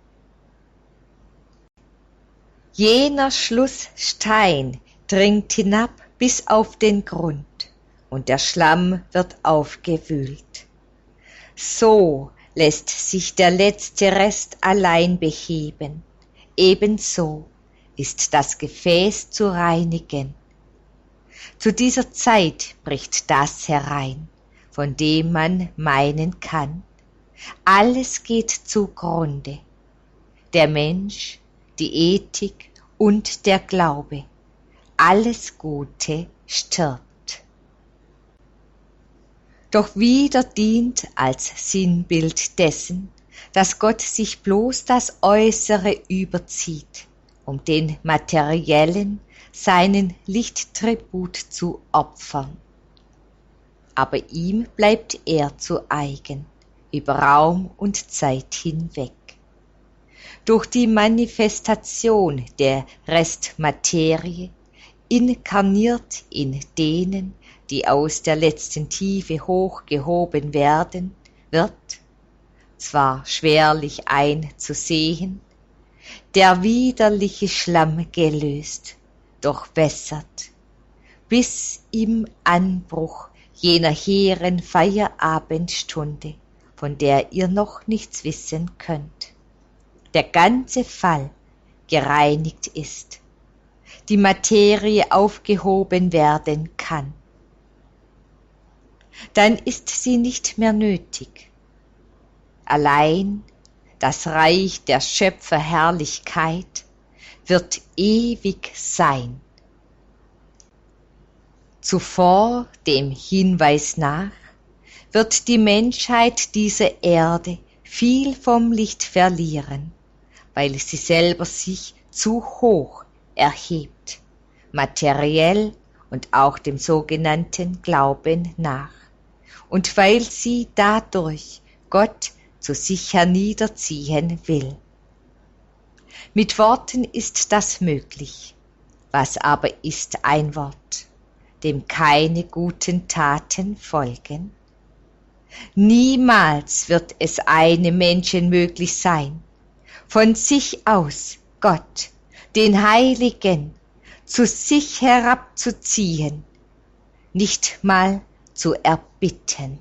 Jener Schlussstein dringt hinab bis auf den Grund, und der Schlamm wird aufgewühlt. So lässt sich der letzte Rest allein beheben, ebenso ist das Gefäß zu reinigen. Zu dieser Zeit bricht das herein, von dem man meinen kann, alles geht zugrunde, der Mensch, die Ethik und der Glaube, alles Gute stirbt. doch wieder dient als Sinnbild dessen, dass Gott sich bloß das Äußere überzieht, um den Materiellen seinen Lichttribut zu opfern. Aber ihm bleibt er zu eigen, über Raum und Zeit hinweg. Durch die Manifestation der Restmaterie, inkarniert in denen, die aus der letzten Tiefe hochgehoben werden, wird, zwar schwerlich einzusehen, der widerliche Schlamm gelöst, doch wässert, bis im Anbruch jener hehren Feierabendstunde, von der ihr noch nichts wissen könnt, der ganze Fall gereinigt ist, die Materie aufgehoben werden kann. Dann ist sie nicht mehr nötig. Allein das Reich der Schöpferherrlichkeit wird ewig sein. Zuvor, dem Hinweis nach, wird die Menschheit dieser Erde viel vom Licht verlieren, weil sie selber sich zu hoch erhebt, materiell und auch dem sogenannten Glauben nach, und weil sie dadurch Gott zu sich herniederziehen will. Mit Worten ist das möglich. Was aber ist ein Wort, dem keine guten Taten folgen? Niemals wird es einem Menschen möglich sein, von sich aus Gott, den Heiligen, zu sich herabzuziehen, nicht mal zu erbitten.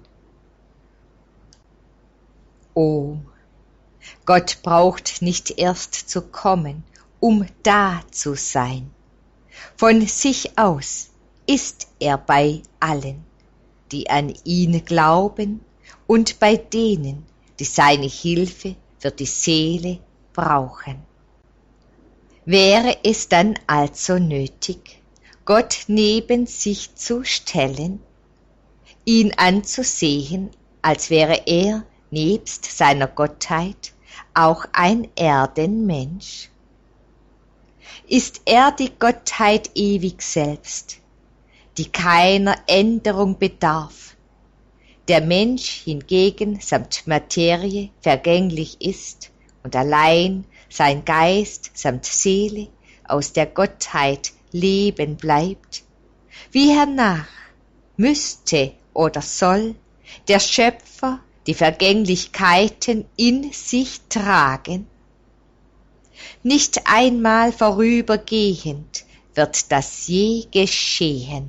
Oh, Gott braucht nicht erst zu kommen, um da zu sein. Von sich aus ist er bei allen, die an ihn glauben, und bei denen, die seine Hilfe für die Seele brauchen. Wäre es dann also nötig, Gott neben sich zu stellen, ihn anzusehen, als wäre er nebst seiner Gottheit auch ein Erdenmensch? Ist er die Gottheit ewig selbst, die keiner Änderung bedarf, der Mensch hingegen samt Materie vergänglich ist und allein sein Geist samt Seele aus der Gottheit leben bleibt? Wie hernach müsste oder soll der Schöpfer die Vergänglichkeiten in sich tragen? Nicht einmal vorübergehend wird das je geschehen.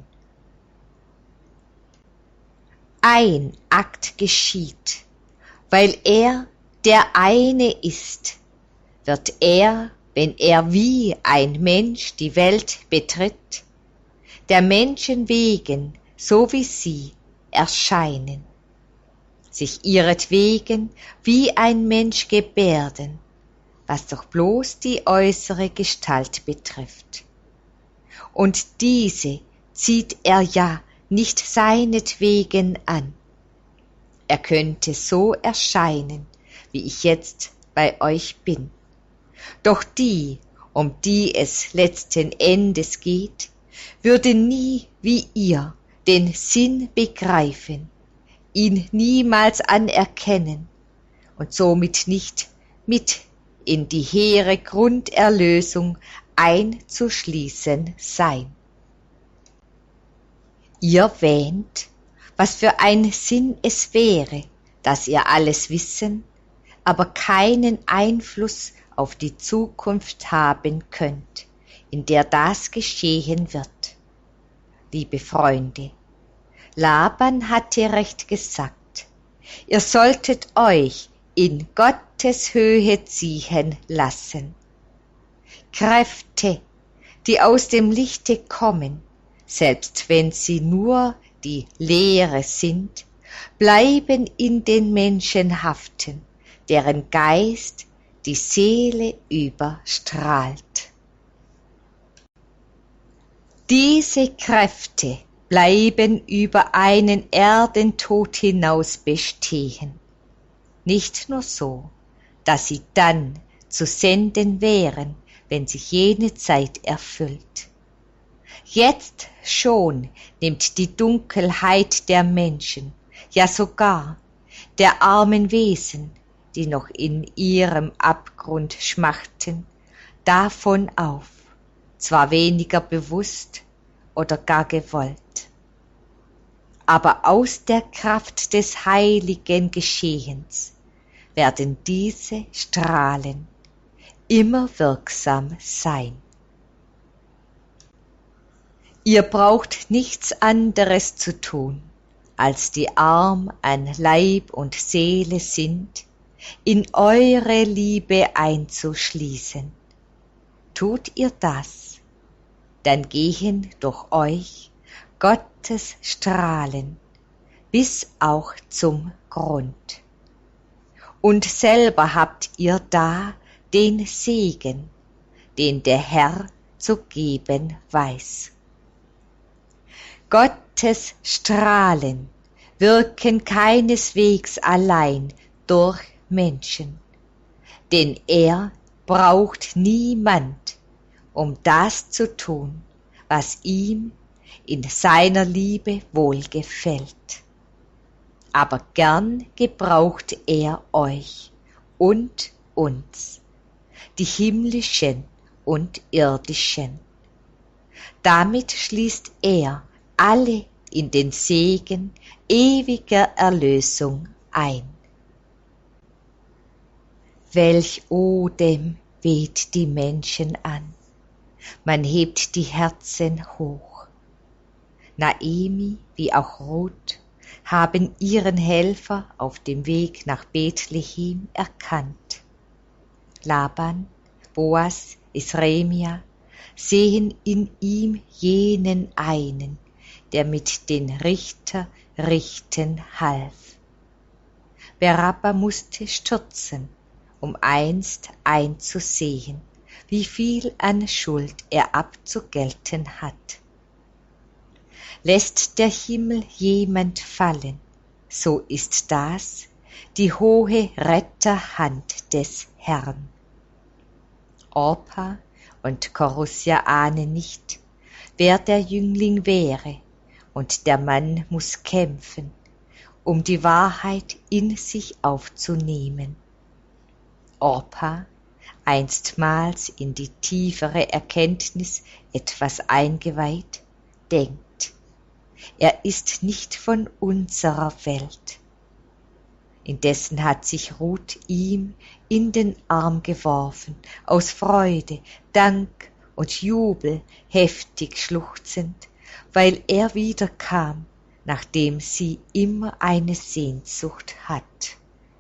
Ein Akt geschieht, weil er der eine ist, wird er, wenn er wie ein Mensch die Welt betritt, der Menschen wegen, so wie sie, erscheinen, sich ihretwegen wie ein Mensch gebärden, was doch bloß die äußere Gestalt betrifft. Und diese zieht er ja nicht seinetwegen an. Er könnte so erscheinen, wie ich jetzt bei euch bin. Doch die, um die es letzten Endes geht, würde nie wie ihr den Sinn begreifen, ihn niemals anerkennen und somit nicht mit in die hehre Grunderlösung einzuschließen sein. Ihr wähnt, was für ein Sinn es wäre, dass ihr alles wissen, aber keinen Einfluss auf die Zukunft haben könnt, in der das geschehen wird. Liebe Freunde, Laban hatte recht gesagt, ihr solltet euch in Gottes Höhe ziehen lassen. Kräfte, die aus dem Lichte kommen, selbst wenn sie nur die Lehre sind, bleiben in den Menschen haften, deren Geist die Seele überstrahlt. Diese Kräfte bleiben über einen Erdentod hinaus bestehen. Nicht nur so, dass sie dann zu senden wären, wenn sich jene Zeit erfüllt. Jetzt schon nimmt die Dunkelheit der Menschen, ja sogar der armen Wesen, die noch in ihrem Abgrund schmachten, davon auf, zwar weniger bewusst oder gar gewollt. Aber aus der Kraft des heiligen Geschehens werden diese Strahlen immer wirksam sein. Ihr braucht nichts anderes zu tun, als die arm an Leib und Seele sind, in eure Liebe einzuschließen. Tut ihr das, dann gehen durch euch Gottes Strahlen bis auch zum Grund. Und selber habt ihr da den Segen, den der Herr zu geben weiß. Gottes Strahlen wirken keineswegs allein durch Menschen, denn er braucht niemand, um das zu tun, was ihm in seiner Liebe wohlgefällt. Aber gern gebraucht er euch und uns, die himmlischen und irdischen. Damit schließt er alle in den Segen ewiger Erlösung ein. Welch Odem weht die Menschen an, man hebt die Herzen hoch. Naemi wie auch Ruth haben ihren Helfer auf dem Weg nach Bethlehem erkannt. Laban, Boas, Esremia sehen in ihm jenen einen, der mit den Richter richten half. Berabba musste stürzen, um einst einzusehen, wie viel an Schuld er abzugelten hat. Lässt der Himmel jemand fallen, so ist das die hohe Retterhand des Herrn. Orpa und Korusja ahnen nicht, wer der Jüngling wäre, und der Mann muss kämpfen, um die Wahrheit in sich aufzunehmen. Orpa, einstmals in die tiefere Erkenntnis etwas eingeweiht, denkt, er ist nicht von unserer Welt. Indessen hat sich Ruth ihm in den Arm geworfen, aus Freude, Dank und Jubel heftig schluchzend, weil er wiederkam, nachdem sie immer eine Sehnsucht hat.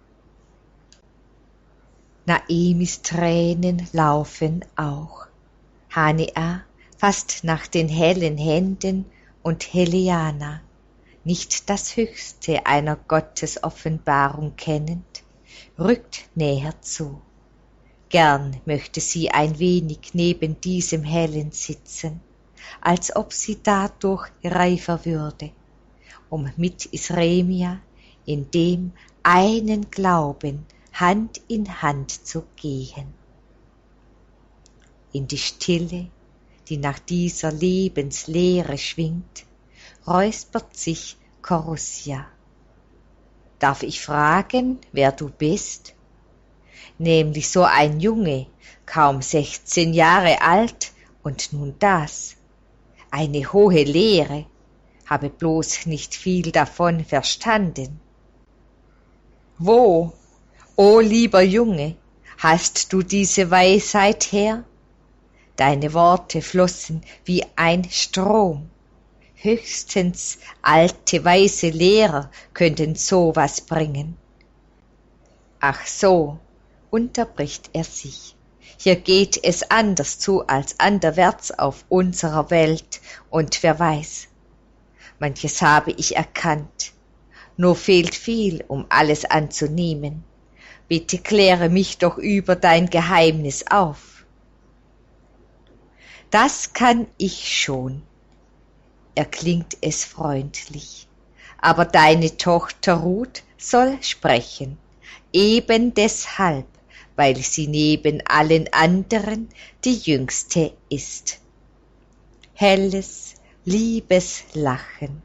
Naemis Tränen laufen auch. Hanea fasst nach den hellen Händen und Heliana, nicht das Höchste einer Gottesoffenbarung kennend, rückt näher zu. Gern möchte sie ein wenig neben diesem Hellen sitzen, als ob sie dadurch reifer würde, um mit Esremia in dem einen Glauben Hand in Hand zu gehen. In die Stille, die nach dieser Lebenslehre schwingt, räuspert sich Korusja. Darf ich fragen, wer du bist? Nämlich so ein Junge, kaum 16 Jahre alt, und nun das. Eine hohe Lehre, habe bloß nicht viel davon verstanden. Wo, o lieber Junge, hast du diese Weisheit her? Deine Worte flossen wie ein Strom. Höchstens alte, weise Lehrer könnten sowas bringen. Ach so, unterbricht er sich. Hier geht es anders zu als anderwärts auf unserer Welt, und wer weiß, manches habe ich erkannt, nur fehlt viel, um alles anzunehmen. Bitte kläre mich doch über dein Geheimnis auf. Das kann ich schon. erklingt es freundlich. Aber deine Tochter Ruth soll sprechen, eben deshalb, weil sie neben allen anderen die Jüngste ist. Helles, liebes Lachen.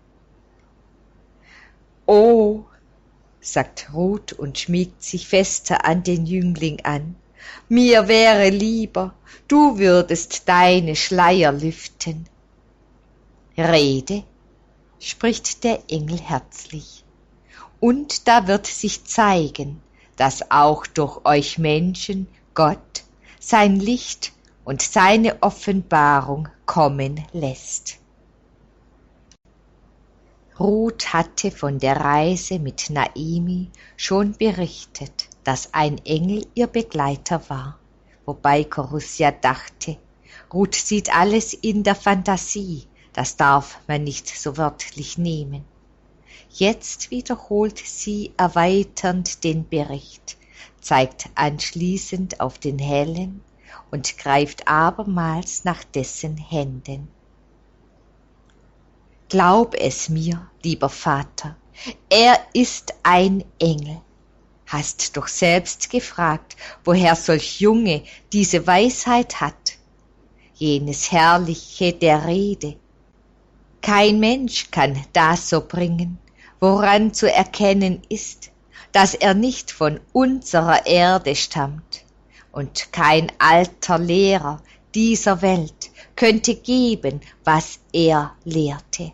Oh, sagt Ruth und schmiegt sich fester an den Jüngling an, mir wäre lieber, du würdest deine Schleier lüften. Rede, spricht der Engel herzlich, und da wird sich zeigen, dass auch durch euch Menschen Gott sein Licht und seine Offenbarung kommen lässt. Ruth hatte von der Reise mit Naimi schon berichtet, dass ein Engel ihr Begleiter war, wobei Corussia dachte, Ruth sieht alles in der Fantasie, das darf man nicht so wörtlich nehmen. Jetzt wiederholt sie erweiternd den Bericht, zeigt anschließend auf den Hellen und greift abermals nach dessen Händen. Glaub es mir, lieber Vater, er ist ein Engel. Hast doch selbst gefragt, woher solch Junge diese Weisheit hat, jenes Herrliche der Rede. Kein Mensch kann das so bringen, woran zu erkennen ist, dass er nicht von unserer Erde stammt, und kein alter Lehrer dieser Welt könnte geben, was er lehrte.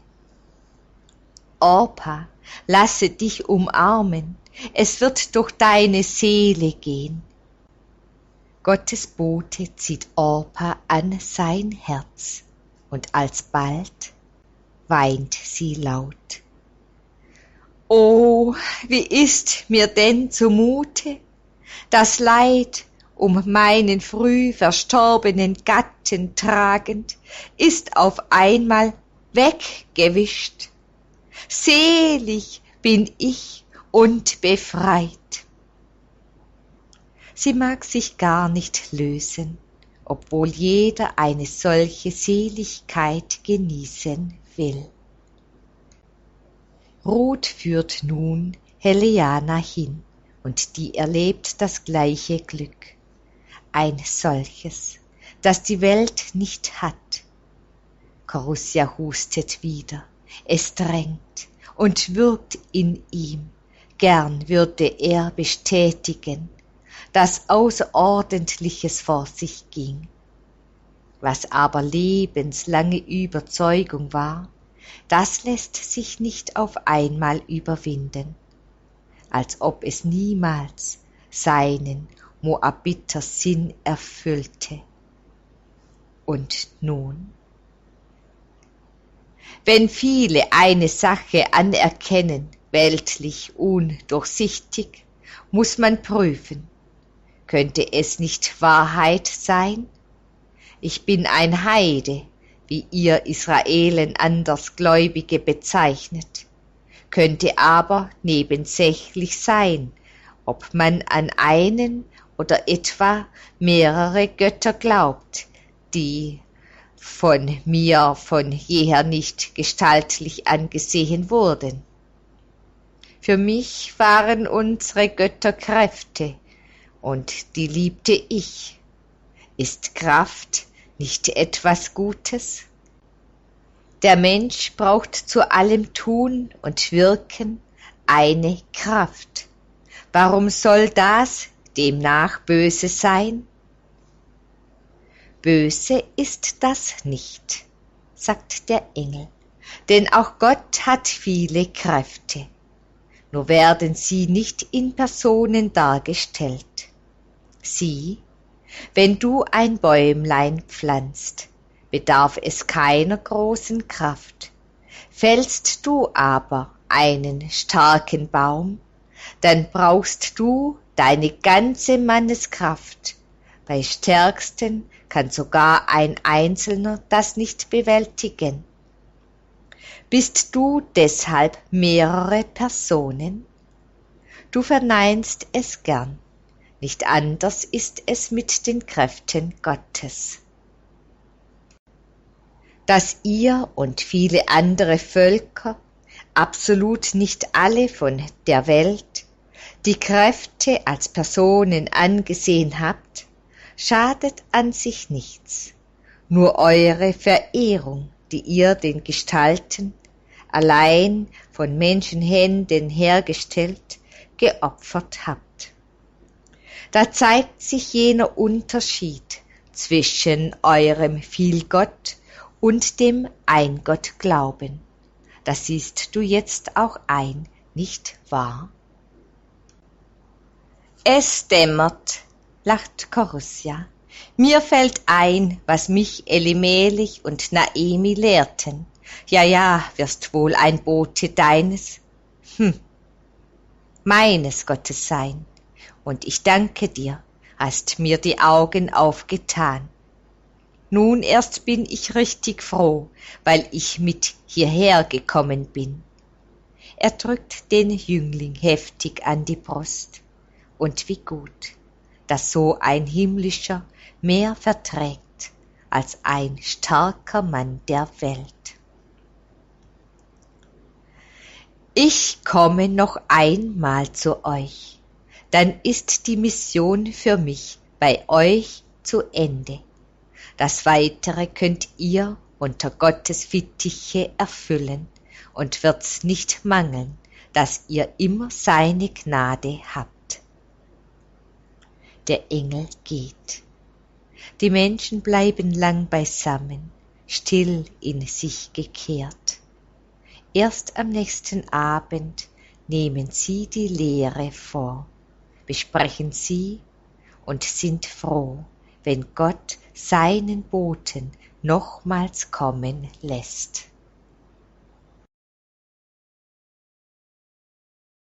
Orpa, lasse dich umarmen, es wird durch deine Seele gehen. Gottes Bote zieht Orpa an sein Herz, und alsbald weint sie laut. Oh, wie ist mir denn zumute, das Leid um meinen früh verstorbenen Gatten tragend, ist auf einmal weggewischt. Selig bin ich und befreit. Sie mag sich gar nicht lösen, obwohl jeder eine solche Seligkeit genießen will. Ruth führt nun Heliana hin, und die erlebt das gleiche Glück, ein solches, das die Welt nicht hat. Corussia hustet wieder, es drängt und wirkt in ihm, gern würde er bestätigen, dass Außerordentliches vor sich ging. Was aber lebenslange Überzeugung war, das lässt sich nicht auf einmal überwinden, als ob es niemals seinen Moabiter Sinn erfüllte. Und nun? Wenn viele eine Sache anerkennen, weltlich undurchsichtig, muss man prüfen, könnte es nicht Wahrheit sein? Ich bin ein Heide, wie ihr Israelen Andersgläubige bezeichnet, könnte aber nebensächlich sein, ob man an einen oder etwa mehrere Götter glaubt, die von mir von jeher nicht gestaltlich angesehen wurden. Für mich waren unsere Götter Kräfte, und die liebte ich. Ist Kraft nicht etwas Gutes? Der Mensch braucht zu allem Tun und Wirken eine Kraft. Warum soll das demnach böse sein? Böse ist das nicht, sagt der Engel, denn auch Gott hat viele Kräfte, nur werden sie nicht in Personen dargestellt. Sieh, wenn du ein Bäumlein pflanzt, bedarf es keiner großen Kraft. Fällst du aber einen starken Baum, dann brauchst du deine ganze Manneskraft. Bei Stärksten kann sogar ein Einzelner das nicht bewältigen. Bist du deshalb mehrere Personen? Du verneinst es gern. Nicht anders ist es mit den Kräften Gottes. dass ihr und viele andere Völker, absolut nicht alle von der Welt, die Kräfte als Personen angesehen habt, schadet an sich nichts. Nur eure Verehrung, die ihr den Gestalten, allein von Menschenhänden hergestellt, geopfert habt. Da zeigt sich jener Unterschied zwischen eurem Vielgott und dem Eingottglauben. Das siehst du jetzt auch ein, nicht wahr? Es dämmert, lacht Corussia. Mir fällt ein, was mich Elimelech und Naemi lehrten. Ja, wirst wohl ein Bote deines, meines Gottes sein. Und ich danke dir, hast mir die Augen aufgetan. Nun erst bin ich richtig froh, weil ich mit hierher gekommen bin. Er drückt den Jüngling heftig an die Brust. Und wie gut, dass so ein himmlischer mehr verträgt als ein starker Mann der Welt. Ich komme noch einmal zu euch, dann ist die Mission für mich bei euch zu Ende. Das Weitere könnt ihr unter Gottes Fittiche erfüllen und wird's nicht mangeln, dass ihr immer seine Gnade habt. Der Engel geht. Die Menschen bleiben lang beisammen, still in sich gekehrt. Erst am nächsten Abend nehmen sie die Lehre vor, besprechen sie und sind froh, wenn Gott seinen Boten nochmals kommen lässt.